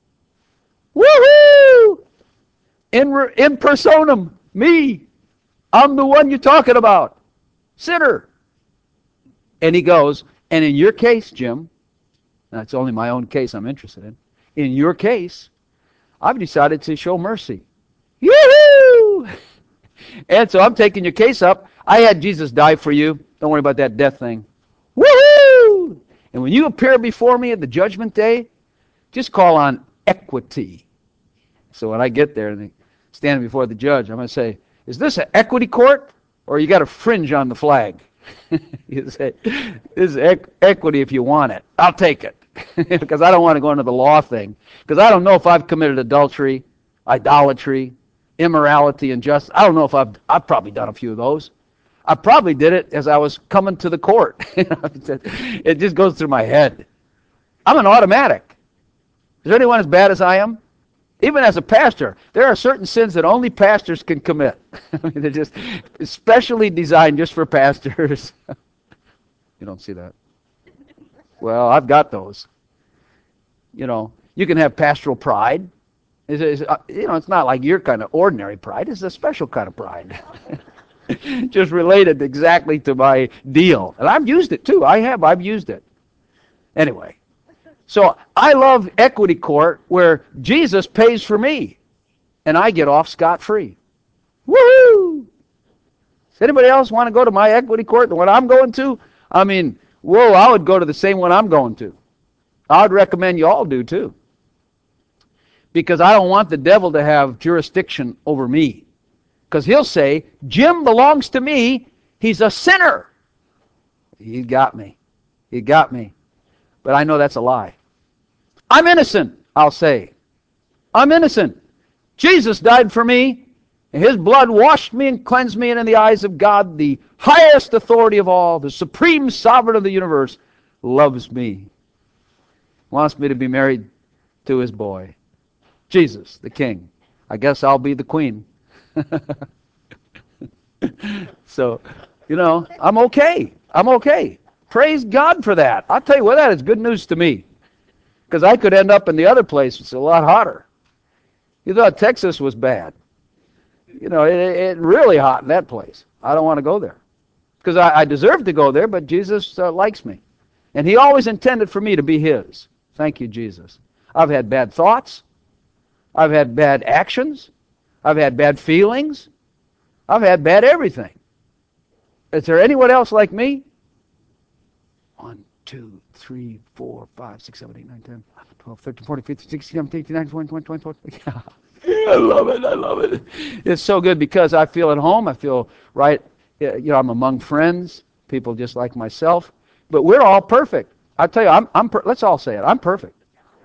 Woohoo! In personam, me. I'm the one you're talking about. Sinner. And he goes, and in your case, Jim, that's only my own case I'm interested in your case, I've decided to show mercy. Yoo-hoo! And so I'm taking your case up. I had Jesus die for you. Don't worry about that death thing. Woohoo! And when you appear before me at the judgment day, just call on equity. So when I get there and stand before the judge, I'm going to say, is this an equity court or you got a fringe on the flag? You say, this is equity if you want it. I'll take it. Because I don't want to go into the law thing. Because I don't know if I've committed adultery, idolatry, immorality, injustice. I don't know if I've probably done a few of those. I probably did it as I was coming to the court. It just goes through my head. I'm an automatic. Is there anyone as bad as I am? Even as a pastor, there are certain sins that only pastors can commit. I mean, they're just specially designed just for pastors. You don't see that. Well, I've got those. You know, you can have pastoral pride. It's not like your kind of ordinary pride. It's a special kind of pride. Just related exactly to my deal. And I've used it too. I've used it. Anyway. So I love equity court where Jesus pays for me and I get off scot-free. Woohoo! Does anybody else want to go to my equity court, the one I'm going to? I mean, whoa, I would go to the same one I'm going to. I would recommend you all do too. Because I don't want the devil to have jurisdiction over me. Because he'll say, Jim belongs to me. He's a sinner. He got me. He got me. But I know that's a lie. I'm innocent, I'll say. I'm innocent. Jesus died for me, and His blood washed me and cleansed me, and in the eyes of God, the highest authority of all, the supreme sovereign of the universe, loves me. Wants me to be married to His boy. Jesus, the King. I guess I'll be the queen. So, I'm okay. I'm okay. Praise God for that. I'll tell you what, that is good news to me. Because I could end up in the other place. It's a lot hotter. You thought Texas was bad. It's really hot in that place. I don't want to go there. Because I deserve to go there, but Jesus likes me. And He always intended for me to be His. Thank you, Jesus. I've had bad thoughts. I've had bad actions. I've had bad feelings. I've had bad everything. Is there anyone else like me? 1, 2, 3, 4, 5, 6, 7, 8, 9, 10, 11, 12, 13, 14, 15, 16, 17, 18, 19, 20, 21, 22, 23. I love it. I love it. It's so good because I feel at home. I feel right. I'm among friends, people just like myself. But we're all perfect. I tell you, let's all say it. I'm perfect.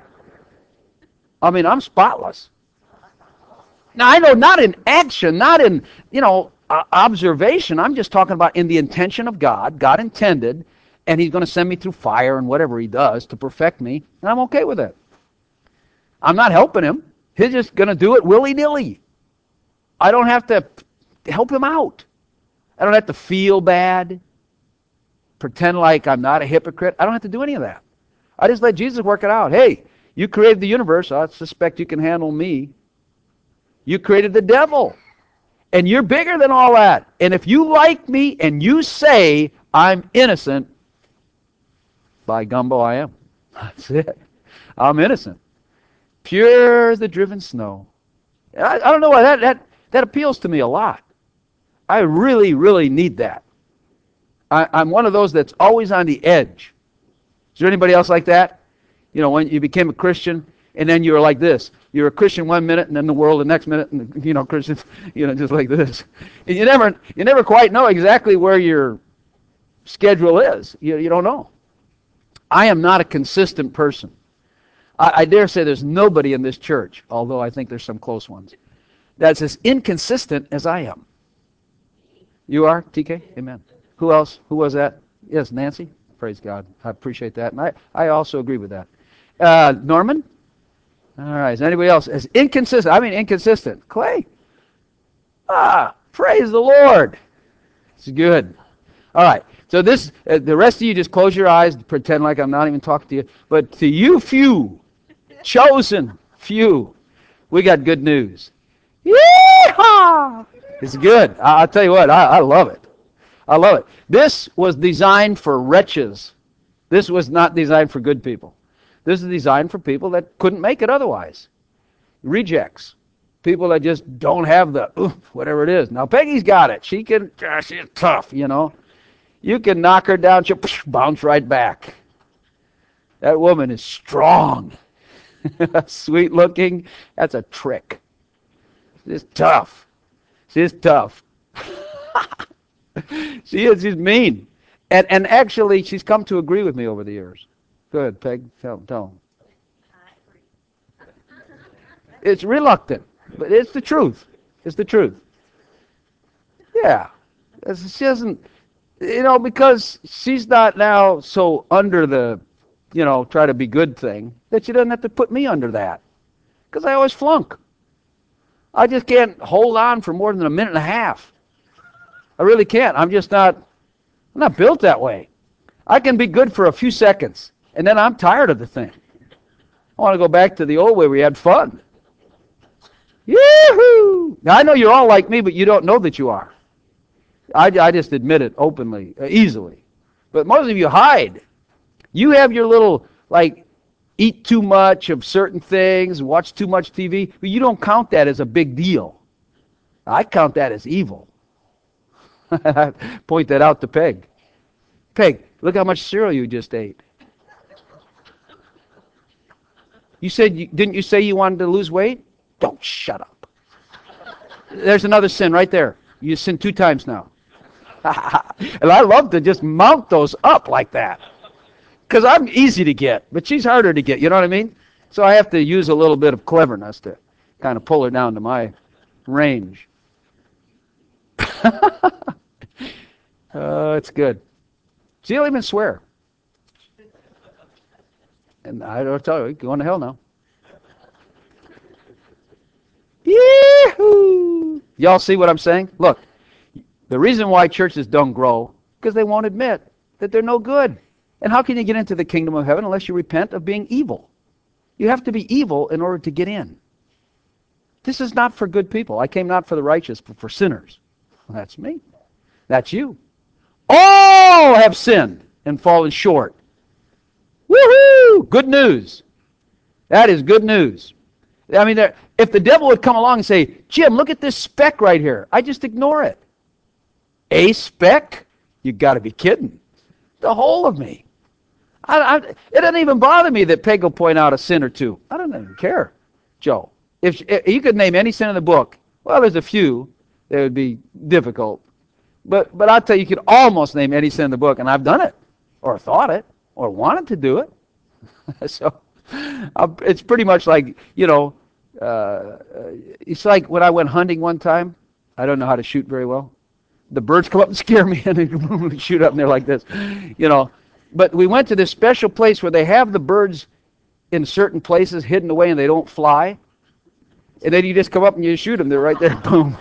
I mean, I'm spotless. Now, I know not in action, not in, observation. I'm just talking about in the intention of God. God intended. And He's going to send me through fire and whatever He does to perfect me. And I'm okay with that. I'm not helping Him. He's just going to do it willy-nilly. I don't have to help Him out. I don't have to feel bad, pretend like I'm not a hypocrite. I don't have to do any of that. I just let Jesus work it out. Hey, you created the universe. I suspect you can handle me. You created the devil. And you're bigger than all that. And if you like me and you say I'm innocent, by gumbo, I am. That's it. I'm innocent. Pure as the driven snow. I don't know why that appeals to me a lot. I really, really need that. I'm one of those that's always on the edge. Is there anybody else like that? When you became a Christian, and then you were like this. You're a Christian one minute, and then the world the next minute, and Christians, just like this. And you never quite know exactly where your schedule is. You don't know. I am not a consistent person. I dare say there's nobody in this church, although I think there's some close ones, that's as inconsistent as I am. You are, TK? Amen. Who else? Who was that? Yes, Nancy? Praise God. I appreciate that. And I also agree with that. Norman? All right. Is anybody else as inconsistent? I mean inconsistent. Clay? Praise the Lord. It's good. All right. So this, the rest of you just close your eyes, pretend like I'm not even talking to you. But to you few, chosen few, we got good news. Yeehaw! It's good. I'll tell you what, I love it. I love it. This was designed for wretches. This was not designed for good people. This is designed for people that couldn't make it otherwise. Rejects. People that just don't have the oomph, whatever it is. Now Peggy's got it. She's tough, you know. You can knock her down, she'll bounce right back. That woman is strong. Sweet looking. That's a trick. She's tough. She's tough. She is. She's mean. And actually, she's come to agree with me over the years. Good, Peg. Tell them. It's reluctant, but it's the truth. It's the truth. Yeah. She doesn't, because she's not now so under the, try to be good thing, that she doesn't have to put me under that. Because I always flunk. I just can't hold on for more than a minute and a half. I really can't. I'm not built that way. I can be good for a few seconds, and then I'm tired of the thing. I want to go back to the old way where we had fun. Yoo-hoo! Now, I know you're all like me, but you don't know that you are. I just admit it openly, easily. But most of you hide. You have your little, eat too much of certain things, watch too much TV, but you don't count that as a big deal. I count that as evil. Point that out to Peg. Peg, look how much cereal you just ate. Didn't you say you wanted to lose weight? Don't shut up. There's another sin right there. You sinned 2 times now. And I love to just mount those up like that. Because I'm easy to get, but she's harder to get, you know what I mean? So I have to use a little bit of cleverness to kind of pull her down to my range. It's good. She'll even swear. And I don't tell you, going to hell now. Yee-hoo! Y'all see what I'm saying? Look, the reason why churches don't grow, because they won't admit that they're no good. And how can you get into the kingdom of heaven unless you repent of being evil? You have to be evil in order to get in. This is not for good people. I came not for the righteous, but for sinners. Well, that's me. That's you. All have sinned and fallen short. Woohoo! Good news. That is good news. I mean, if the devil would come along and say, Jim, look at this speck right here, I just ignore it. A speck? You got to be kidding. The whole of me. It doesn't even bother me that Peg will point out a sin or two. I don't even care, Joe. If you could name any sin in the book, well, there's a few that would be difficult. But I'll tell you, you could almost name any sin in the book, and I've done it, or thought it, or wanted to do it. So it's pretty much like, it's like when I went hunting one time. I don't know how to shoot very well. The birds come up and scare me, and they shoot up, and they're like this, But we went to this special place where they have the birds in certain places hidden away, and they don't fly. And then you just come up and you shoot them. They're right there. Boom.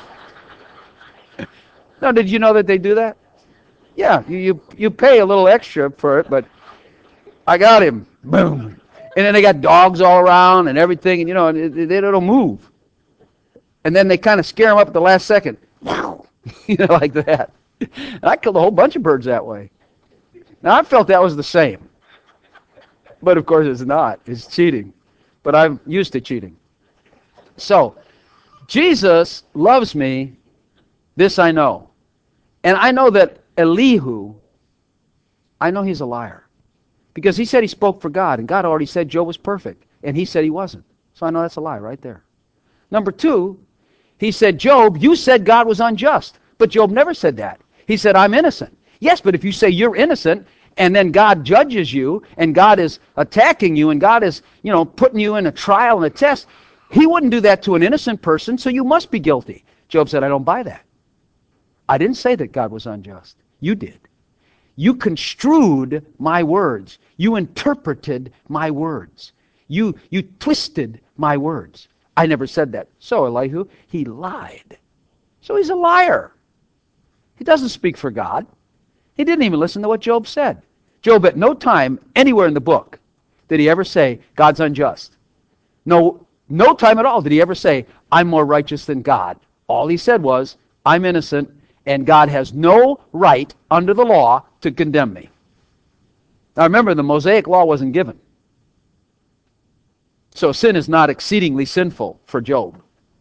Now, did you know that they do that? Yeah, you pay a little extra for it, but I got him. Boom. And then they got dogs all around and everything, and they don't move. And then they kind of scare them up at the last second. Wow. Like that. And I killed a whole bunch of birds that way. Now, I felt that was the same. But, of course, it's not. It's cheating. But I'm used to cheating. So, Jesus loves me. This I know. And I know that Elihu, I know he's a liar. Because he said he spoke for God, and God already said Job was perfect, and he said he wasn't. So I know that's a lie right there. Number 2, he said, Job, you said God was unjust. But Job never said that. He said, I'm innocent. Yes, but if you say you're innocent, and then God judges you, and God is attacking you, and God is, putting you in a trial and a test, he wouldn't do that to an innocent person, so you must be guilty. Job said, I don't buy that. I didn't say that God was unjust. You did. You construed my words. You interpreted my words. You twisted my words. I never said that. So Elihu, he lied. So he's a liar. He doesn't speak for God. He didn't even listen to what Job said. Job, at no time anywhere in the book did he ever say God's unjust. No time at all did he ever say, I'm more righteous than God. All he said was, I'm innocent, and God has no right under the law to condemn me. Now remember, the Mosaic law wasn't given. So sin is not exceedingly sinful for Job.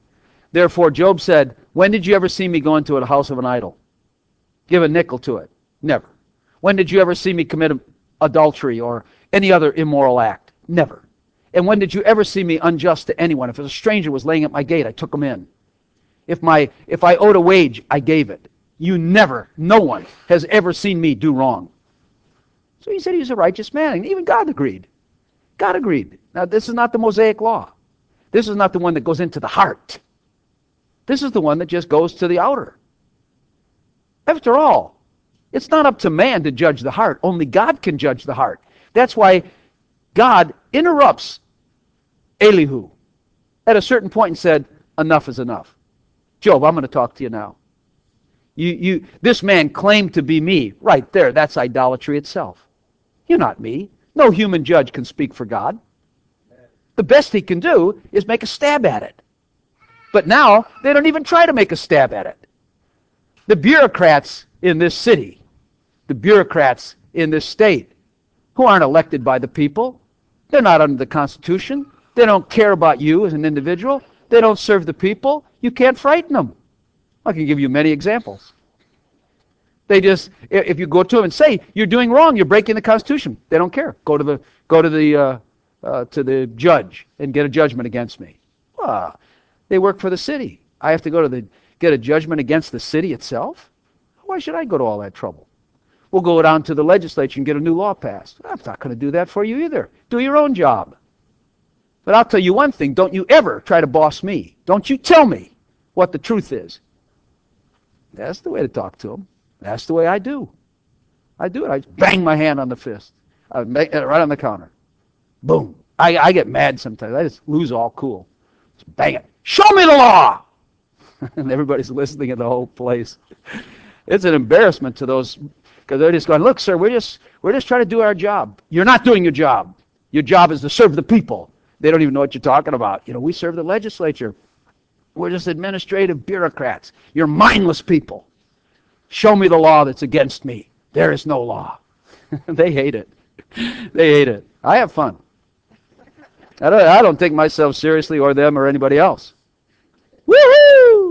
Therefore, Job said, when did you ever see me go into the house of an idol? Give a nickel to it. Never. When did you ever see me commit adultery or any other immoral act? Never. And when did you ever see me unjust to anyone? If a stranger was laying at my gate, I took him in. If I owed a wage, I gave it. No one has ever seen me do wrong. So he said he was a righteous man, and even God agreed. God agreed. Now, this is not the Mosaic law. This is not the one that goes into the heart. This is the one that just goes to the outer. After all, it's not up to man to judge the heart. Only God can judge the heart. That's why God interrupts Elihu at a certain point and said, enough is enough. Job, I'm going to talk to you now. This man claimed to be me. Right there, that's idolatry itself. You're not me. No human judge can speak for God. The best he can do is make a stab at it. But now, they don't even try to make a stab at it. The bureaucrats in this city, the bureaucrats in this state, who aren't elected by the people, they're not under the Constitution. They don't care about you as an individual. They don't serve the people. You can't frighten them. I can give you many examples. They just, if you go to them and say, you're doing wrong, you're breaking the Constitution, they don't care. Go to the judge and get a judgment against me. They work for the city. I have to go to get a judgment against the city itself? Why should I go to all that trouble? We'll go down to the legislature and get a new law passed. I'm not going to do that for you either. Do your own job. But I'll tell you one thing, don't you ever try to boss me. Don't you tell me what the truth is. That's the way to talk to them. That's the way I do. I do it. I bang my hand on the fist. I make it right on the counter. Boom. I get mad sometimes. I just lose all cool. Just bang it. Show me the law! And everybody's listening in the whole place. It's an embarrassment to those, because they're just going, look, sir, we're just trying to do our job. You're not doing your job. Your job is to serve the people. They don't even know what you're talking about. We serve the legislature. We're just administrative bureaucrats. You're mindless people. Show me the law that's against me. There is no law. They hate it. They hate it. I have fun. I don't take myself seriously or them or anybody else. Woohoo!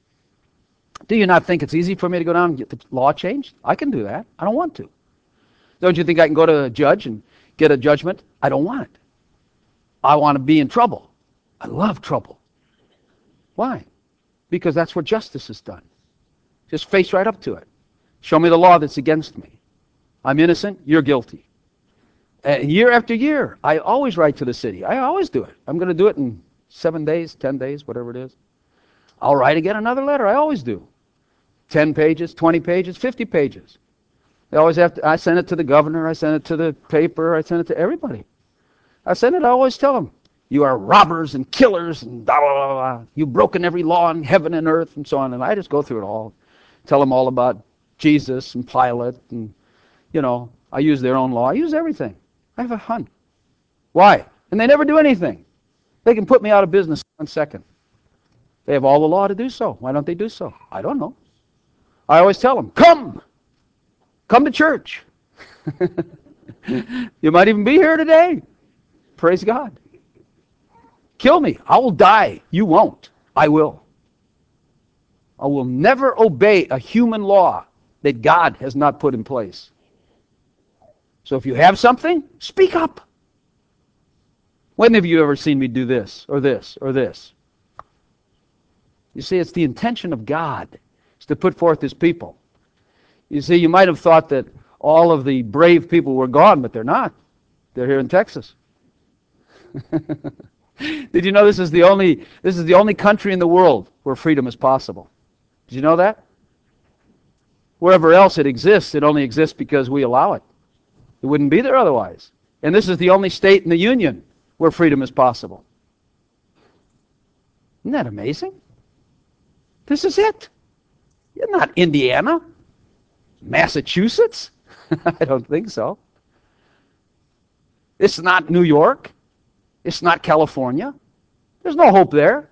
Do you not think it's easy for me to go down and get the law changed? I can do that. I don't want to. Don't you think I can go to a judge and get a judgment? I don't want it. I want to be in trouble. I love trouble. Why? Because that's where justice is done. Just face right up to it. Show me the law that's against me. I'm innocent, you're guilty. Year after year, I always write to the city. I always do it. I'm going to do it in 7 days, 10 days, whatever it is. I'll write again another letter. I always do. 10 pages, 20 pages, 50 pages. They always have to, I send it to the governor, I send it to the paper, I send it to everybody. I always tell them, you are robbers and killers and blah, blah, blah, blah. You've broken every law in heaven and earth and so on. And I just go through it all. Tell them all about Jesus and Pilate and, I use their own law. I use everything. I have a fun. Why? And they never do anything. They can put me out of business in 1 second. They have all the law to do so. Why don't they do so? I don't know. I always tell them, come to church. You might even be here today. Praise God. Kill me. I will die. You won't. I will. I will never obey a human law that God has not put in place. So if you have something, speak up. When have you ever seen me do this or this or this? You see, it's the intention of God is to put forth His people. You see, you might have thought that all of the brave people were gone, but they're not. They're here in Texas. Did you know this is the only country in the world where freedom is possible? Did you know that? Wherever else it exists, it only exists because we allow it. It wouldn't be there otherwise. And this is the only state in the Union where freedom is possible. Isn't that amazing? This is it. You're not Indiana, Massachusetts. I don't think so. It's not New York. It's not California. There's no hope there.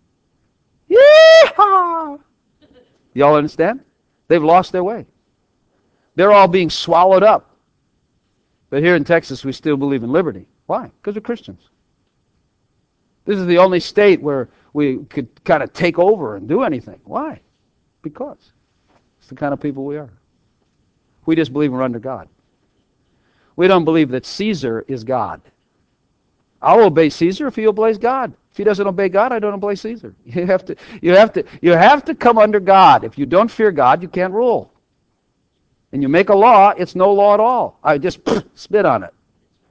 Yeehaw! Y'all understand? They've lost their way. They're all being swallowed up. But here in Texas, we still believe in liberty. Why? Because we're Christians. This is the only state where we could kind of take over and do anything. Why? Because it's the kind of people we are. We just believe we're under God. We don't believe that Caesar is God. I'll obey Caesar if he obeys God. If he doesn't obey God, I don't obey Caesar. You have to come under God. If you don't fear God, you can't rule. And you make a law, it's no law at all. I just spit on it.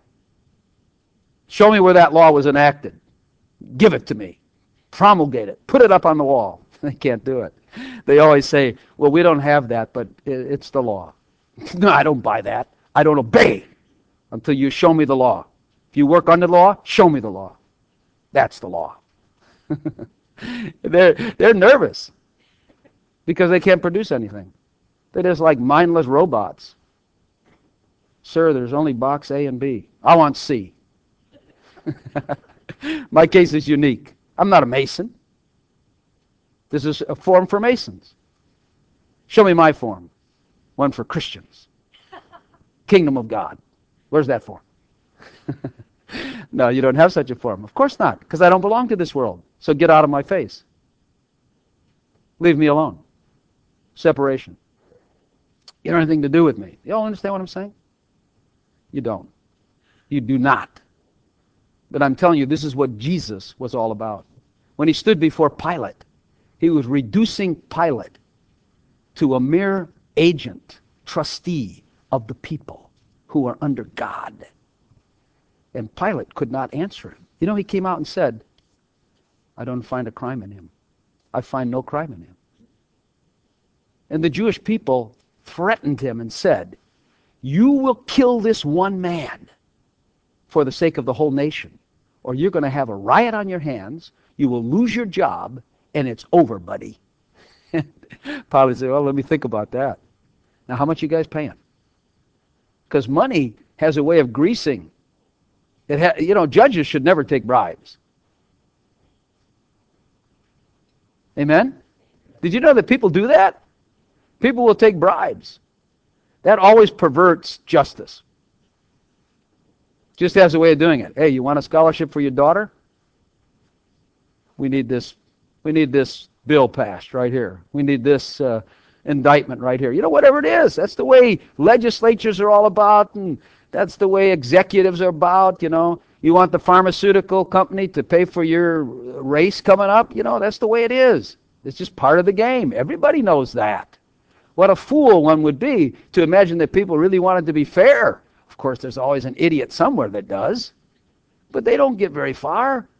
Show me where that law was enacted. Give it to me. Promulgate it. Put it up on the wall. They can't do it. They always say, well, we don't have that, but it's the law. No, I don't buy that. I don't obey until you show me the law. If you work under the law, show me the law. That's the law. They're nervous because they can't produce anything. They're just like mindless robots. Sir, there's only box A and B. I want C. My case is unique. I'm not a Mason. This is a form for Masons. Show me my form. One for Christians. Kingdom of God. Where's that form? No, you don't have such a form. Of course not, because I don't belong to this world. So get out of my face. Leave me alone. Separation. You don't have anything to do with me. You all understand what I'm saying? You don't. You do not. But I'm telling you, this is what Jesus was all about. When he stood before Pilate, he was reducing Pilate to a mere agent, trustee of the people who are under God. And Pilate could not answer him. You know, he came out and said, I don't find a crime in him. I find no crime in him. And the Jewish people threatened him and said, you will kill this one man for the sake of the whole nation, or you're going to have a riot on your hands, you will lose your job, and it's over, buddy. Pilate said, well, let me think about that. Now, how much you guys paying? Because money has a way of greasing. Judges should never take bribes. Amen? Did you know that people do that? People will take bribes. That always perverts justice. Just has a way of doing it. Hey, you want a scholarship for your daughter? We need this bill passed right here. We need this indictment right here. Whatever it is. That's the way legislatures are all about, and that's the way executives are about. You want the pharmaceutical company to pay for your race coming up? That's the way it is. It's just part of the game. Everybody knows that. What a fool one would be to imagine that people really wanted to be fair. Of course, there's always an idiot somewhere that does, but they don't get very far.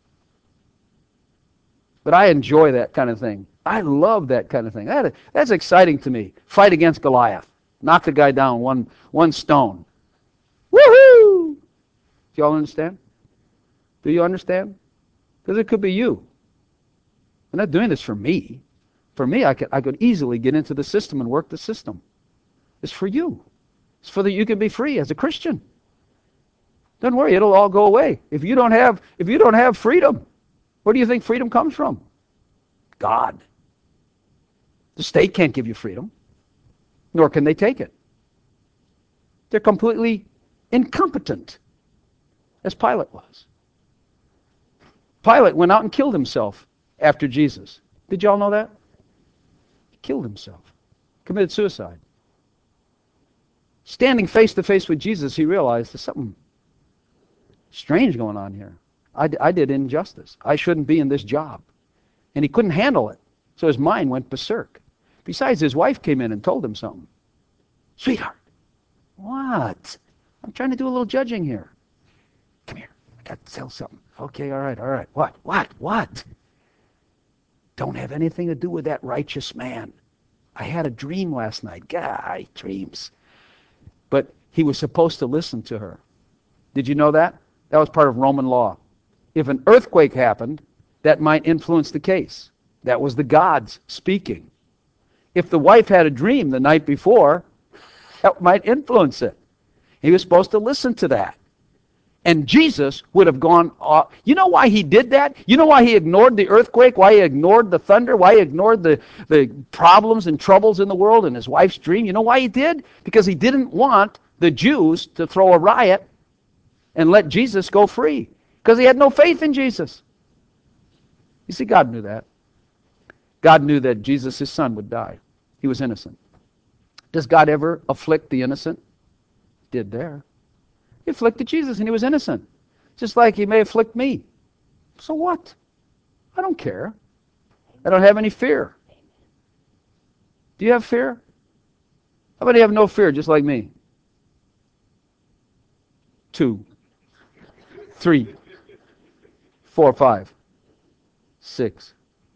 But I enjoy that kind of thing. I love that kind of thing. That's exciting to me. Fight against Goliath. Knock the guy down one stone. Woohoo! Do you all understand? Do you understand? Because it could be you. I'm not doing this for me. For me, I could easily get into the system and work the system. It's for you. It's for that you can be free as a Christian. Don't worry, it'll all go away. If you don't have freedom, where do you think freedom comes from? God. The state can't give you freedom, nor can they take it. They're completely incompetent, as Pilate was. Pilate went out and killed himself after Jesus. Did y'all know that? He killed himself. Committed suicide. Standing face to face with Jesus, he realized there's something strange going on here. I did injustice. I shouldn't be in this job. And he couldn't handle it. So his mind went berserk. Besides, his wife came in and told him something. Sweetheart, what? I'm trying to do a little judging here. Come here. I got to tell something. Okay, all right. What? Don't have anything to do with that righteous man. I had a dream last night. Guy, dreams. But he was supposed to listen to her. Did you know that? That was part of Roman law. If an earthquake happened, that might influence the case. That was the gods speaking. If the wife had a dream the night before, that might influence it. He was supposed to listen to that. And Jesus would have gone off. You know why he did that? You know why he ignored the earthquake? Why he ignored the thunder? Why he ignored the problems and troubles in the world and his wife's dream? You know why he did? Because he didn't want the Jews to throw a riot and let Jesus go free. Because he had no faith in Jesus. You see, God knew that. God knew that Jesus, his son, would die. He was innocent. Does God ever afflict the innocent? He did there. He afflicted Jesus and he was innocent. Just like he may afflict me. So what? I don't care. I don't have any fear. Do you have fear? How many have no fear just like me? 2, 3, 4, 5, 6.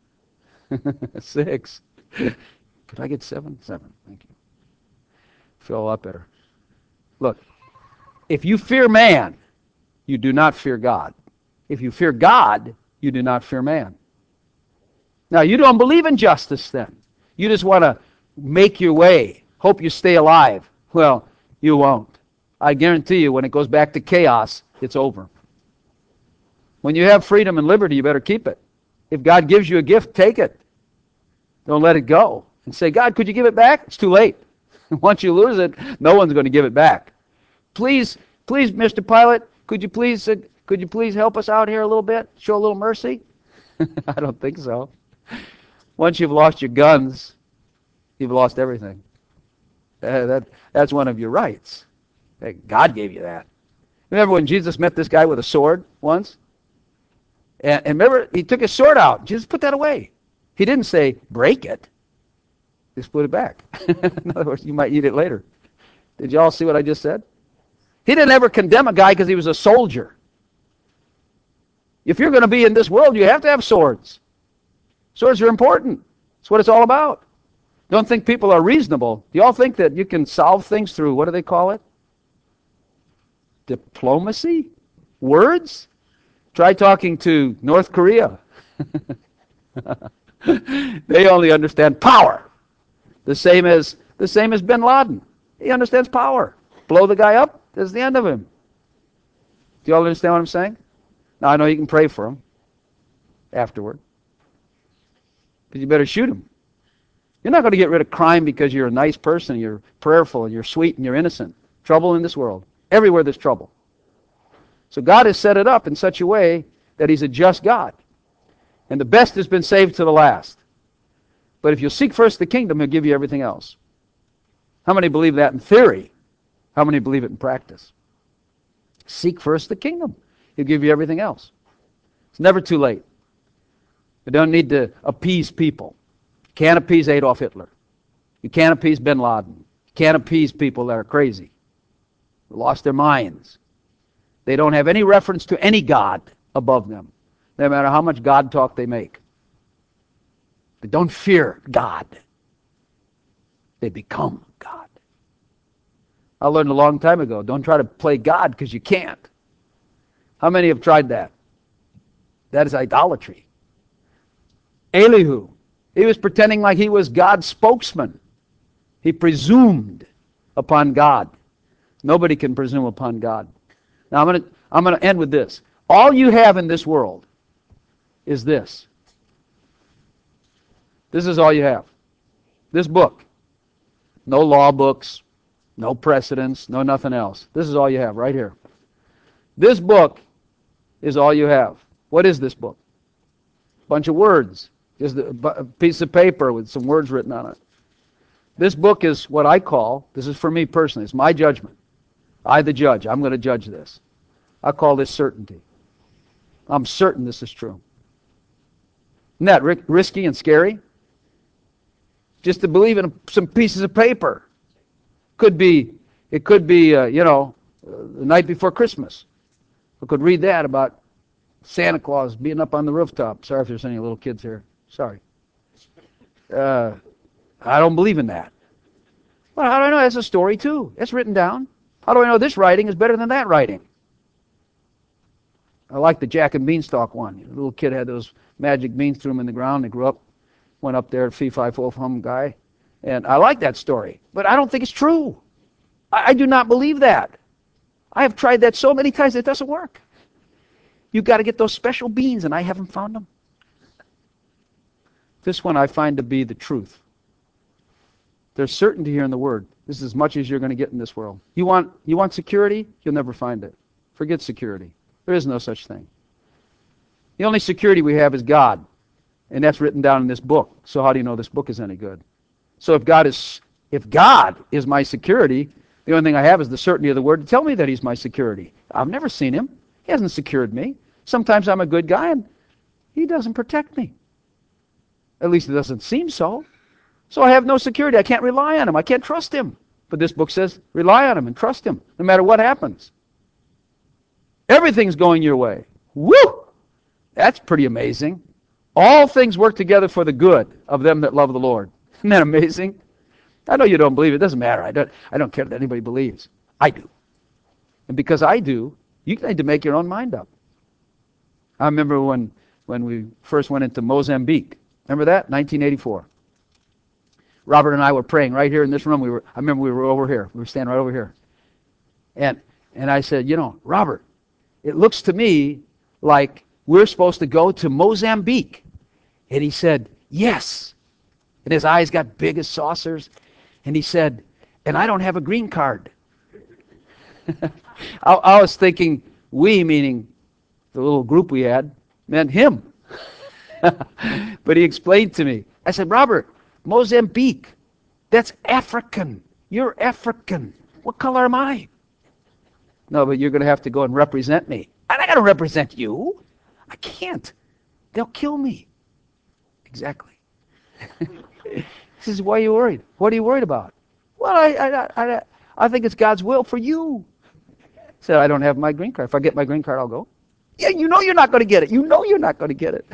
6. Could I get 7? 7. Thank you. Feel a lot better. Look, if you fear man, you do not fear God. If you fear God, you do not fear man. Now, you don't believe in justice then. You just want to make your way, hope you stay alive. Well, you won't. I guarantee you, when it goes back to chaos, it's over. When you have freedom and liberty, you better keep it. If God gives you a gift, take it. Don't let it go. And say, God, could you give it back? It's too late. Once you lose it, no one's going to give it back. Please, Mr. Pilot, could you please help us out here a little bit? Show a little mercy? I don't think so. Once you've lost your guns, you've lost everything. That's one of your rights. God gave you that. Remember when Jesus met this guy with a sword once? And remember, he took his sword out. Jesus put that away. He didn't say, break it. Just put it back. In other words, you might need it later. Did you all see what I just said? He didn't ever condemn a guy because he was a soldier. If you're going to be in this world, you have to have swords. Swords are important. That's what it's all about. Don't think people are reasonable. Do you all think that you can solve things through, what do they call it? Diplomacy? Words? Try talking to North Korea. They only understand power. The same as bin Laden. He understands power. Blow the guy up, that's the end of him. Do you all understand what I'm saying? Now, I know you can pray for him afterward. But you better shoot him. You're not going to get rid of crime because you're a nice person, you're prayerful, and you're sweet, and you're innocent. Trouble in this world. Everywhere there's trouble. So God has set it up in such a way that he's a just God. And the best has been saved to the last. But if you'll seek first the kingdom, he'll give you everything else. How many believe that in theory? How many believe it in practice? Seek first the kingdom. He'll give you everything else. It's never too late. You don't need to appease people. You can't appease Adolf Hitler. You can't appease bin Laden. You can't appease people that are crazy. They lost their minds. They don't have any reference to any God above them, no matter how much God talk they make. They don't fear God. They become God. I learned a long time ago, don't try to play God because you can't. How many have tried that? That is idolatry. Elihu, he was pretending like he was God's spokesman. He presumed upon God. Nobody can presume upon God. Now I'm going to end with this. All you have in this world is this. This is all you have. This book. No law books, no precedents, no nothing else. This is all you have right here. This book is all you have. What is this book? A bunch of words. Just a piece of paper with some words written on it. This book is what I call, this is for me personally, it's my judgment. I, the judge, I'm going to judge this. I call this certainty. I'm certain this is true. Isn't that risky and scary? Just to believe in some pieces of paper. It could be, the night before Christmas. We could read that about Santa Claus being up on the rooftop. Sorry if there's any little kids here. Sorry. I don't believe in that. Well, how do I know? That's a story too. It's written down. How do I know this writing is better than that writing? I like the Jack and Beanstalk one. The little kid had those magic beans, threw them in the ground. They grew up, went up there, fee-fi-fo-hum guy. And I like that story. But I don't think it's true. I do not believe that. I have tried that so many times, it doesn't work. You've got to get those special beans, and I haven't found them. This one I find to be the truth. There's certainty here in the Word. This is as much as you're going to get in this world. You want security? You'll never find it. Forget security. There is no such thing. The only security we have is God. And that's written down in this book. So how do you know this book is any good? So if God is my security, the only thing I have is the certainty of the Word to tell me that He's my security. I've never seen Him. He hasn't secured me. Sometimes I'm a good guy and He doesn't protect me. At least it doesn't seem so. So I have no security. I can't rely on Him. I can't trust Him. But this book says, rely on Him and trust Him, no matter what happens. Everything's going your way. Woo! That's pretty amazing. All things work together for the good of them that love the Lord. Isn't that amazing? I know you don't believe it. It doesn't matter. I don't care that anybody believes. I do. And because I do, you need to make your own mind up. I remember when we first went into Mozambique. Remember that? 1984. Robert and I were praying right here in this room. I remember we were over here. We were standing right over here. And I said, Robert, it looks to me like we're supposed to go to Mozambique. And he said, yes. And his eyes got big as saucers. And he said, and I don't have a green card. I was thinking we, meaning the little group we had, meant him. But he explained to me. I said, Robert, Mozambique, that's African. You're African. What color am I? No, but you're going to have to go and represent me. I'm not going to represent you. I can't. They'll kill me. Exactly. He says, why are you worried? What are you worried about? Well, I think it's God's will for you. I said, I don't have my green card. If I get my green card, I'll go. Yeah, you know you're not going to get it. You know you're not going to get it.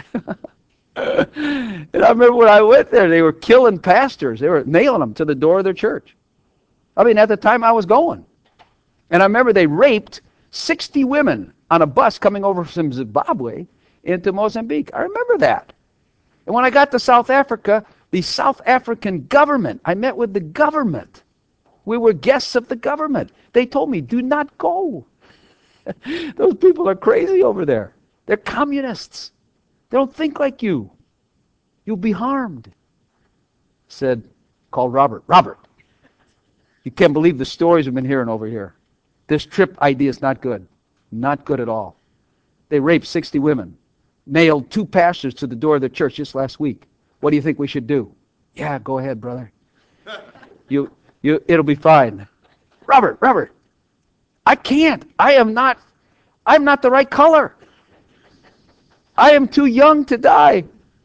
And I remember when I went there, they were killing pastors. They were nailing them to the door of their church. I mean, at the time I was going. And I remember they raped 60 women on a bus coming over from Zimbabwe into Mozambique. I remember that. And when I got to South Africa, the South African government, I met with the government. We were guests of the government. They told me, do not go. Those people are crazy over there. They're communists. They don't think like you. You'll be harmed. Said, called Robert. Robert, you can't believe the stories we've been hearing over here. This trip idea is not good. Not good at all. They raped 60 women. Nailed 2 pastors to the door of the church just last week. What do you think we should do? Yeah, go ahead, brother. It'll be fine. Robert, I can't. I'm not the right color. I am too young to die.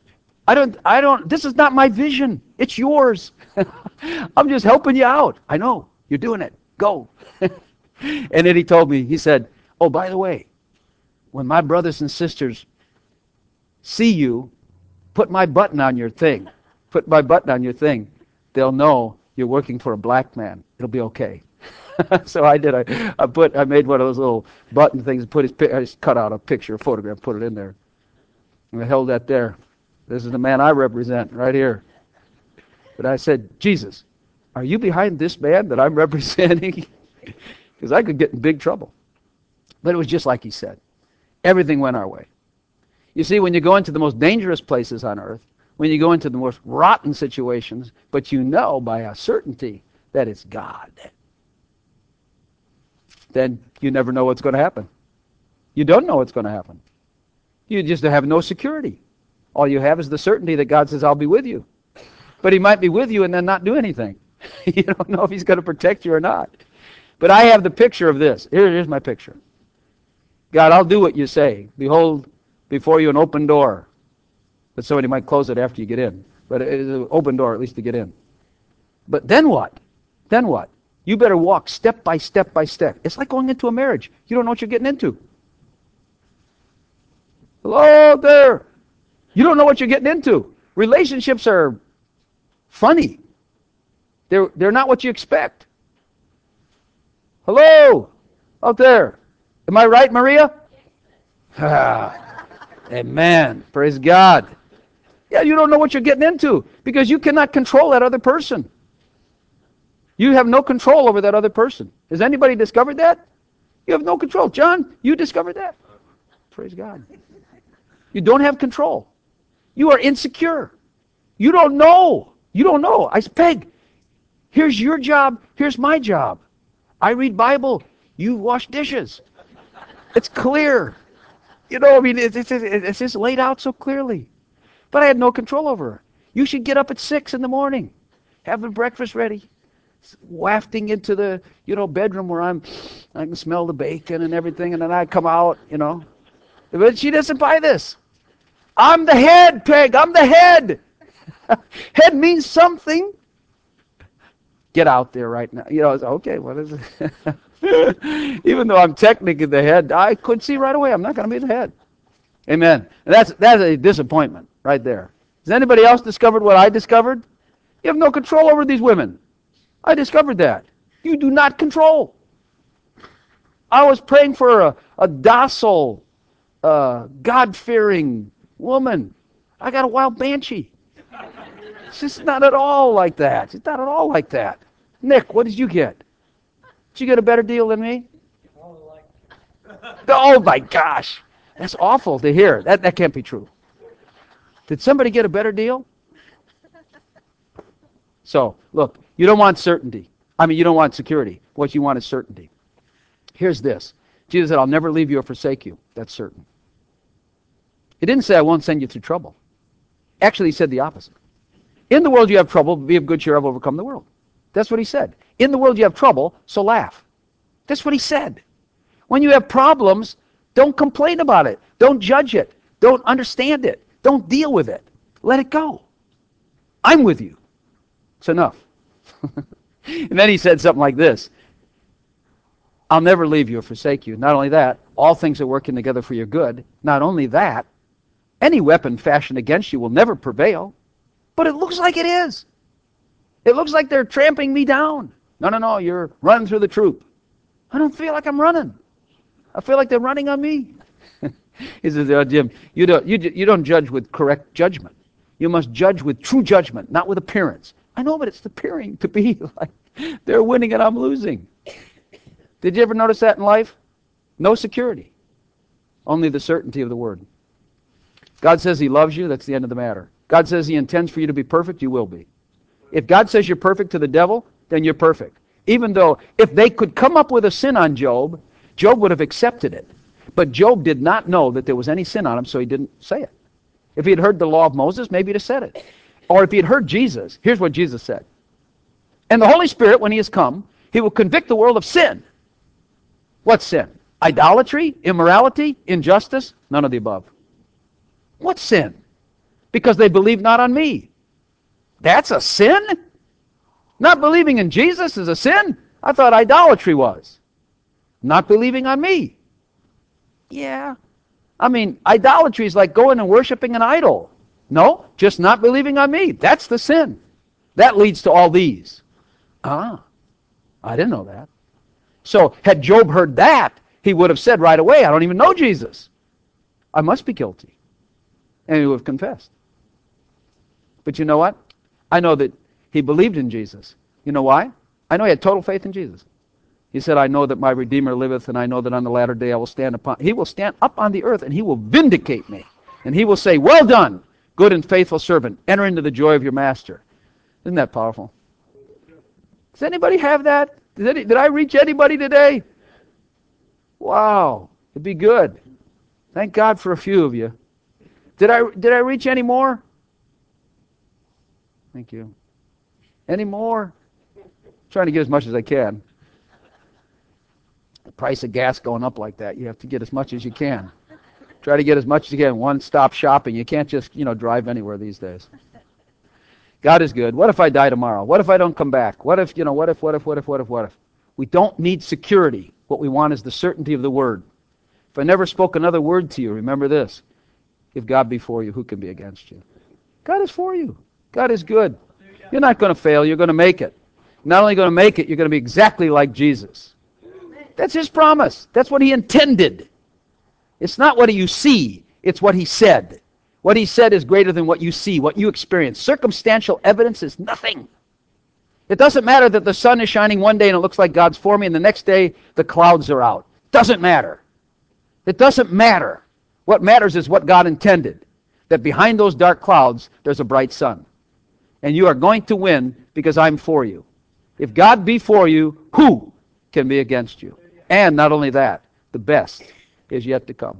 This is not my vision. It's yours. I'm just helping you out. I know. You're doing it. Go. And then he told me, he said, oh, by the way, when my brothers and sisters see you, put my button on your thing. Put my button on your thing. They'll know you're working for a black man. It'll be okay. So I did. I made one of those little button things and I just cut out a picture, a photograph, put it in there. And I held that there. This is the man I represent right here. But I said, Jesus, are you behind this man that I'm representing? Because I could get in big trouble. But it was just like he said. Everything went our way. You see, when you go into the most dangerous places on earth, when you go into the most rotten situations, but you know by a certainty that it's God, then you never know what's going to happen. You don't know what's going to happen. You just have no security. All you have is the certainty that God says, I'll be with you. But He might be with you and then not do anything. You don't know if He's going to protect you or not. But I have the picture of this. Here's my picture. God, I'll do what you say. Behold, before you an open door. But somebody might close it after you get in. But it's an open door at least to get in. But then what? Then what? You better walk step by step by step. It's like going into a marriage. You don't know what you're getting into. Hello there. You don't know what you're getting into. Relationships are funny. They're not what you expect. Hello out there. Am I right, Maria? Amen. Praise God. Yeah, you don't know what you're getting into because you cannot control that other person. You have no control over that other person. Has anybody discovered that? You have no control. John, you discovered that? Praise God. You don't have control. You are insecure. You don't know. You don't know. I said, Peg, here's your job. Here's my job. I read Bible. You wash dishes. It's clear. You know, I mean, it's just laid out so clearly. But I had no control over her. You should get up at 6 in the morning, have the breakfast ready, wafting into the, bedroom where I can smell the bacon and everything, and then I come out. But she doesn't buy this. I'm the head, Peg. I'm the head. Head means something. Get out there right now. It's okay, what is it? Even though I'm technically the head, I could see right away I'm not going to be the head. Amen. And that's a disappointment right there. Has anybody else discovered what I discovered? You have no control over these women. I discovered that. You do not control. I was praying for a docile, God-fearing woman. I got a wild banshee. It's just not at all like that. It's not at all like that. Nick, what did you get? Did you get a better deal than me? Oh my gosh. That's awful to hear. That can't be true. Did somebody get a better deal? So, look, you don't want certainty. You don't want security. What you want is certainty. Here's this. Jesus said, I'll never leave you or forsake you. That's certain. He didn't say, I won't send you through trouble. Actually, he said the opposite. In the world you have trouble, be of good cheer, I've overcome the world. That's what he said. In the world you have trouble, so laugh. That's what he said. When you have problems, don't complain about it. Don't judge it. Don't understand it. Don't deal with it. Let it go. I'm with you. It's enough. And then he said something like this. I'll never leave you or forsake you. Not only that, all things are working together for your good. Not only that, any weapon fashioned against you will never prevail. But it looks like it is. It looks like they're tramping me down. No, you're running through the troop. I don't feel like I'm running. I feel like they're running on me. He says, Jim, you don't judge with correct judgment. You must judge with true judgment, not with appearance. I know, but it's appearing to be like they're winning and I'm losing. Did you ever notice that in life? No security. Only the certainty of the Word. God says He loves you, that's the end of the matter. God says He intends for you to be perfect, you will be. If God says you're perfect to the devil, then you're perfect. Even though if they could come up with a sin on Job, Job would have accepted it. But Job did not know that there was any sin on him, so he didn't say it. If he had heard the law of Moses, maybe he'd have said it. Or if he had heard Jesus, here's what Jesus said. And the Holy Spirit, when He has come, He will convict the world of sin. What sin? Idolatry? Immorality? Injustice? None of the above. What sin? Because they believe not on me. That's a sin? Not believing in Jesus is a sin? I thought idolatry was. Not believing on me. Yeah. Idolatry is like going and worshiping an idol. No, just not believing on me. That's the sin. That leads to all these. I didn't know that. So had Job heard that, he would have said right away, I don't even know Jesus. I must be guilty. And he would have confessed. But you know what? I know that he believed in Jesus. You know why? I know he had total faith in Jesus. He said, I know that my Redeemer liveth, and I know that on the latter day He will stand up on the earth, and He will vindicate me. And He will say, well done, good and faithful servant. Enter into the joy of your master. Isn't that powerful? Does anybody have that? Did I reach anybody today? Wow. It'd be good. Thank God for a few of you. Did I reach any more? Thank you. Any more? I'm trying to get as much as I can. The price of gas going up like that, you have to get as much as you can. Try to get as much as you can. One-stop shopping. You can't just, drive anywhere these days. God is good. What if I die tomorrow? What if I don't come back? What if? We don't need security. What we want is the certainty of the Word. If I never spoke another word to you, remember this. If God be for you, who can be against you? God is for you. God is good. You're not going to fail. You're going to make it. Not only going to make it, you're going to be exactly like Jesus. That's His promise. That's what He intended. It's not what you see. It's what He said. What He said is greater than what you see, what you experience. Circumstantial evidence is nothing. It doesn't matter that the sun is shining one day and it looks like God's for me, and the next day the clouds are out. Doesn't matter. It doesn't matter. What matters is what God intended. That behind those dark clouds, there's a bright sun. And you are going to win because I'm for you. If God be for you, who can be against you? And not only that, the best is yet to come.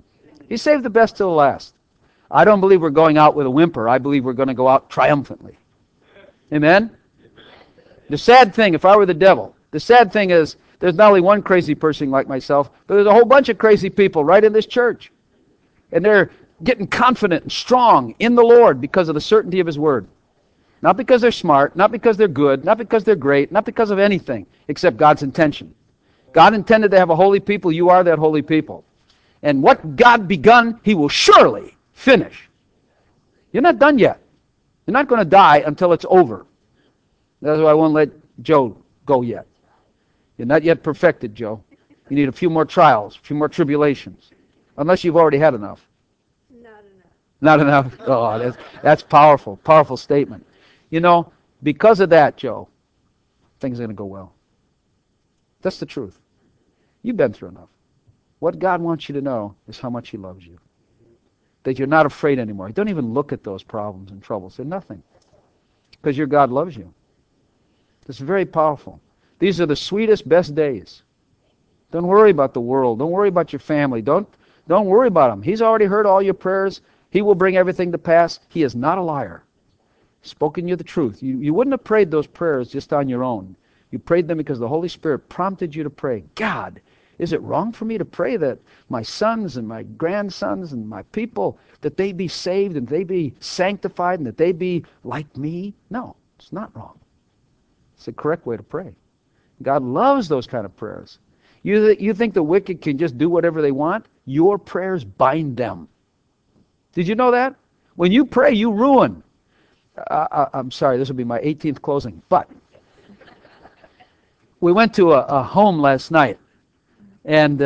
He saved the best till the last. I don't believe we're going out with a whimper. I believe we're going to go out triumphantly. Amen? The sad thing, if I were the devil, the sad thing is there's not only one crazy person like myself, but there's a whole bunch of crazy people right in this church. And they're getting confident and strong in the Lord because of the certainty of His Word. Not because they're smart, not because they're good, not because they're great, not because of anything except God's intention. God intended to have a holy people. You are that holy people. And what God begun, He will surely finish. You're not done yet. You're not going to die until it's over. That's why I won't let Joe go yet. You're not yet perfected, Joe. You need a few more trials, a few more tribulations. Unless you've already had enough. Not enough? Oh, that's powerful. Powerful statement. You know, because of that, Joe, things are going to go well. That's the truth. You've been through enough. What God wants you to know is how much He loves you. That you're not afraid anymore. Don't even look at those problems and troubles. They're nothing. Because your God loves you. It's very powerful. These are the sweetest, best days. Don't worry about the world. Don't worry about your family. Don't worry about Him. He's already heard all your prayers. He will bring everything to pass. He is not a liar. He's spoken you the truth. You wouldn't have prayed those prayers just on your own. You prayed them because the Holy Spirit prompted you to pray. God, is it wrong for me to pray that my sons and my grandsons and my people, that they be saved and they be sanctified and that they be like me? No, it's not wrong. It's the correct way to pray. God loves those kind of prayers. You think the wicked can just do whatever they want? Your prayers bind them. Did you know that? When you pray, you ruin. I'm sorry, this will be my 18th closing, but we went to a home last night, and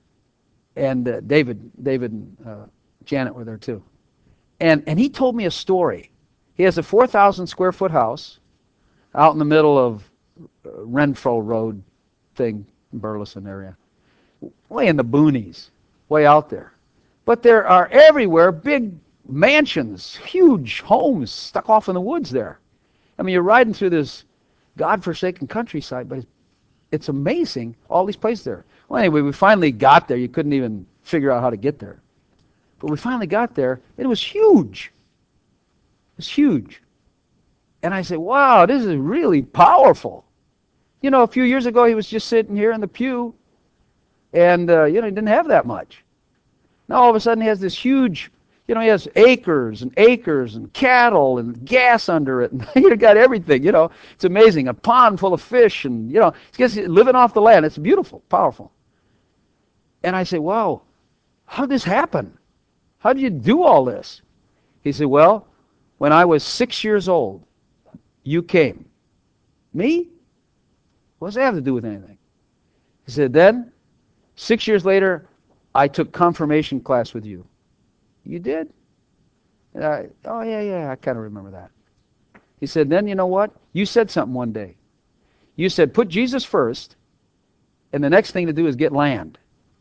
David and Janet were there too. And he told me a story. He has a 4,000 square foot house out in the middle of Renfro Road thing, Burleson area. Way in the boonies, way out there. But there are everywhere big mansions, huge homes stuck off in the woods there. I mean, you're riding through this God-forsaken countryside, but it's amazing, all these places there. Well, anyway, we finally got there. You couldn't even figure out how to get there. But we finally got there, and it was huge. It was huge. And I said, wow, this is really powerful. You know, a few years ago, he was just sitting here in the pew, and, he didn't have that much. Now, all of a sudden, he has this huge, he has acres and acres and cattle and gas under it, and he's got everything, It's amazing. A pond full of fish, and, he's just living off the land. It's beautiful, powerful. And I said, wow, how did this happen? How did you do all this? He said, well, when I was 6 years old, you came. Me? What does that have to do with anything? He said, then, 6 years later, I took confirmation class with you. You did? And I kind of remember that. He said, then you know what? You said something one day. You said, put Jesus first, and the next thing to do is get land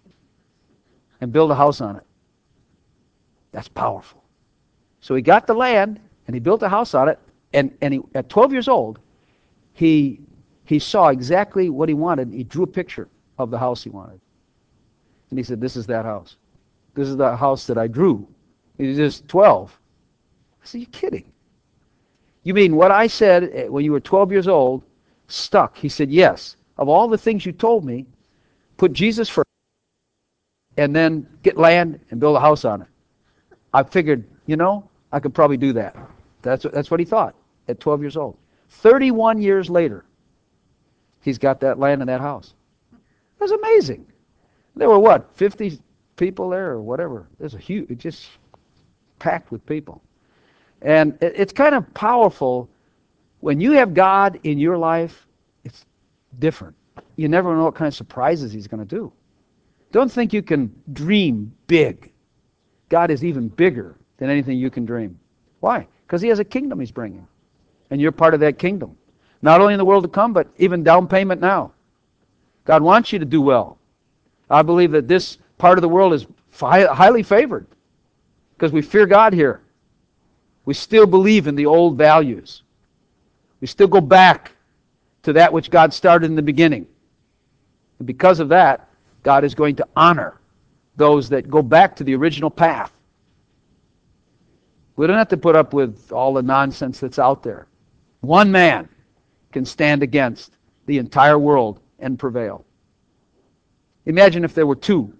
and build a house on it. That's powerful. So he got the land, and he built a house on it, and he, at 12 years old, he saw exactly what he wanted. He drew a picture of the house he wanted. And he said, this is that house. This is the house that I drew. He was just 12. I said, you're kidding. You mean what I said when you were 12 years old stuck? He said, yes. Of all the things you told me, put Jesus first and then get land and build a house on it. I figured, I could probably do that. That's what he thought at 12 years old. 31 years later, he's got that land and that house. It was amazing. There were 50 people there or whatever. There's just packed with people. And it's kind of powerful. When you have God in your life, it's different. You never know what kind of surprises He's going to do. Don't think you can dream big. God is even bigger than anything you can dream. Why? Because He has a kingdom He's bringing. And you're part of that kingdom. Not only in the world to come, but even down payment now. God wants you to do well. I believe that this part of the world is highly favored because we fear God here. We still believe in the old values. We still go back to that which God started in the beginning. And because of that, God is going to honor those that go back to the original path. We don't have to put up with all the nonsense that's out there. One man can stand against the entire world and prevail. Imagine if there were two.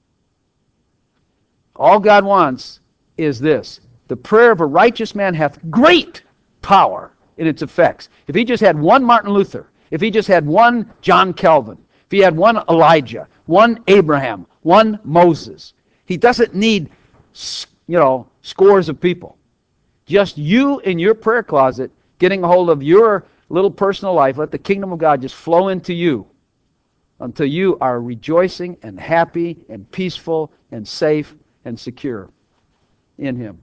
All God wants is this: the prayer of a righteous man hath great power in its effects. If he just had one Martin Luther, if he just had one John Calvin, if he had one Elijah, one Abraham, one Moses, he doesn't need, scores of people. Just you in your prayer closet, getting a hold of your little personal life. Let the kingdom of God just flow into you until you are rejoicing and happy and peaceful and safe and secure in Him.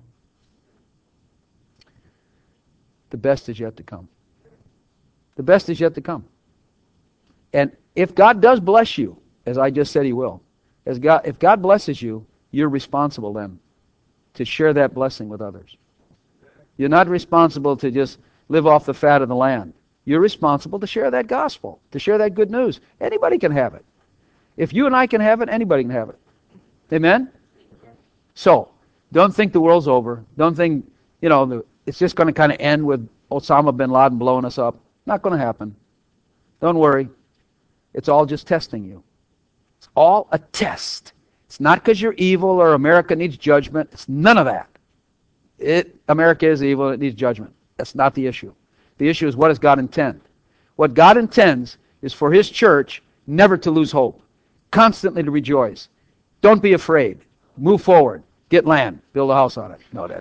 The best is yet to come. The best is yet to come. And if God does bless you, as I just said He will, if God blesses you, you're responsible then to share that blessing with others. You're not responsible to just live off the fat of the land. You're responsible to share that gospel, to share that good news. Anybody can have it. If you and I can have it, anybody can have it. Amen? So, don't think the world's over. Don't think, it's just going to kind of end with Osama bin Laden blowing us up. Not going to happen. Don't worry. It's all just testing you. It's all a test. It's not because you're evil or America needs judgment. It's none of that. America is evil. It needs judgment. That's not the issue. The issue is, what does God intend? What God intends is for His church never to lose hope, constantly to rejoice. Don't be afraid. Move forward. Get land. Build a house on it. No,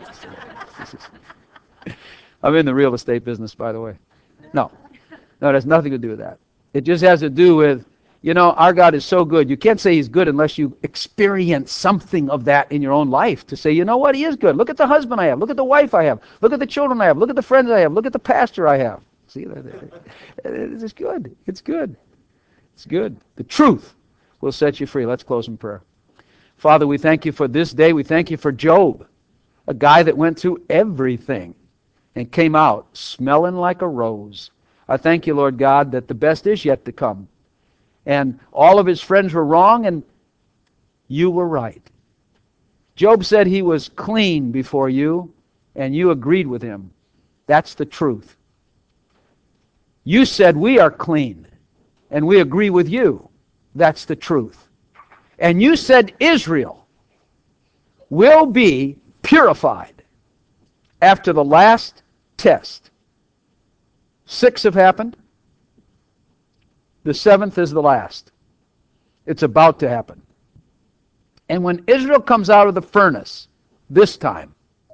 I'm in the real estate business, by the way. No, it has nothing to do with that. It just has to do with, our God is so good. You can't say He's good unless you experience something of that in your own life to say, you know what, He is good. Look at the husband I have. Look at the wife I have. Look at the children I have. Look at the friends I have. Look at the pastor I have. See, it's good. It's good. It's good. The truth will set you free. Let's close in prayer. Father, we thank You for this day. We thank You for Job, a guy that went through everything and came out smelling like a rose. I thank You, Lord God, that the best is yet to come. And all of his friends were wrong, and You were right. Job said he was clean before You, and You agreed with him. That's the truth. You said we are clean, and we agree with You. That's the truth. And You said Israel will be purified after the last test. 6 have happened. The 7th is the last. It's about to happen. And when Israel comes out of the furnace, this time,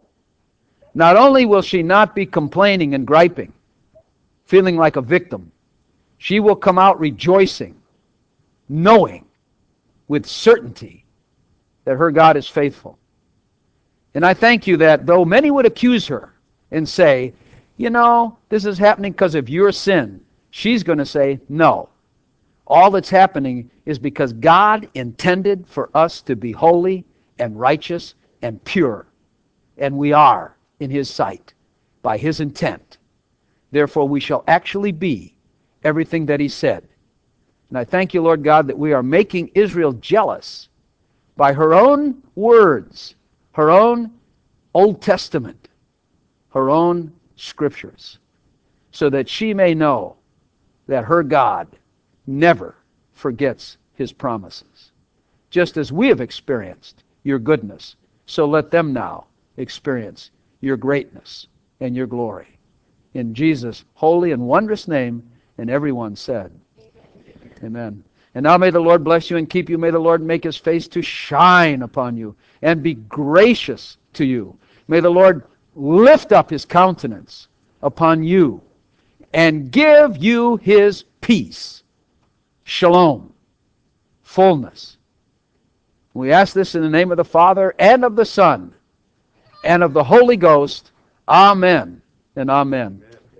not only will she not be complaining and griping, feeling like a victim, she will come out rejoicing, knowing with certainty that her God is faithful. And I thank You that though many would accuse her and say, this is happening because of your sin, she's going to say, no. All that's happening is because God intended for us to be holy and righteous and pure. And we are in His sight by His intent. Therefore, we shall actually be everything that He said. And I thank You, Lord God, that we are making Israel jealous by her own words, her own Old Testament, her own Scriptures, so that she may know that her God never forgets His promises. Just as we have experienced Your goodness, so let them now experience Your greatness and Your glory. In Jesus' holy and wondrous name, and everyone said, Amen. And now may the Lord bless you and keep you. May the Lord make His face to shine upon you and be gracious to you. May the Lord lift up His countenance upon you and give you His peace. Shalom. Fullness. We ask this in the name of the Father and of the Son and of the Holy Ghost. Amen and amen.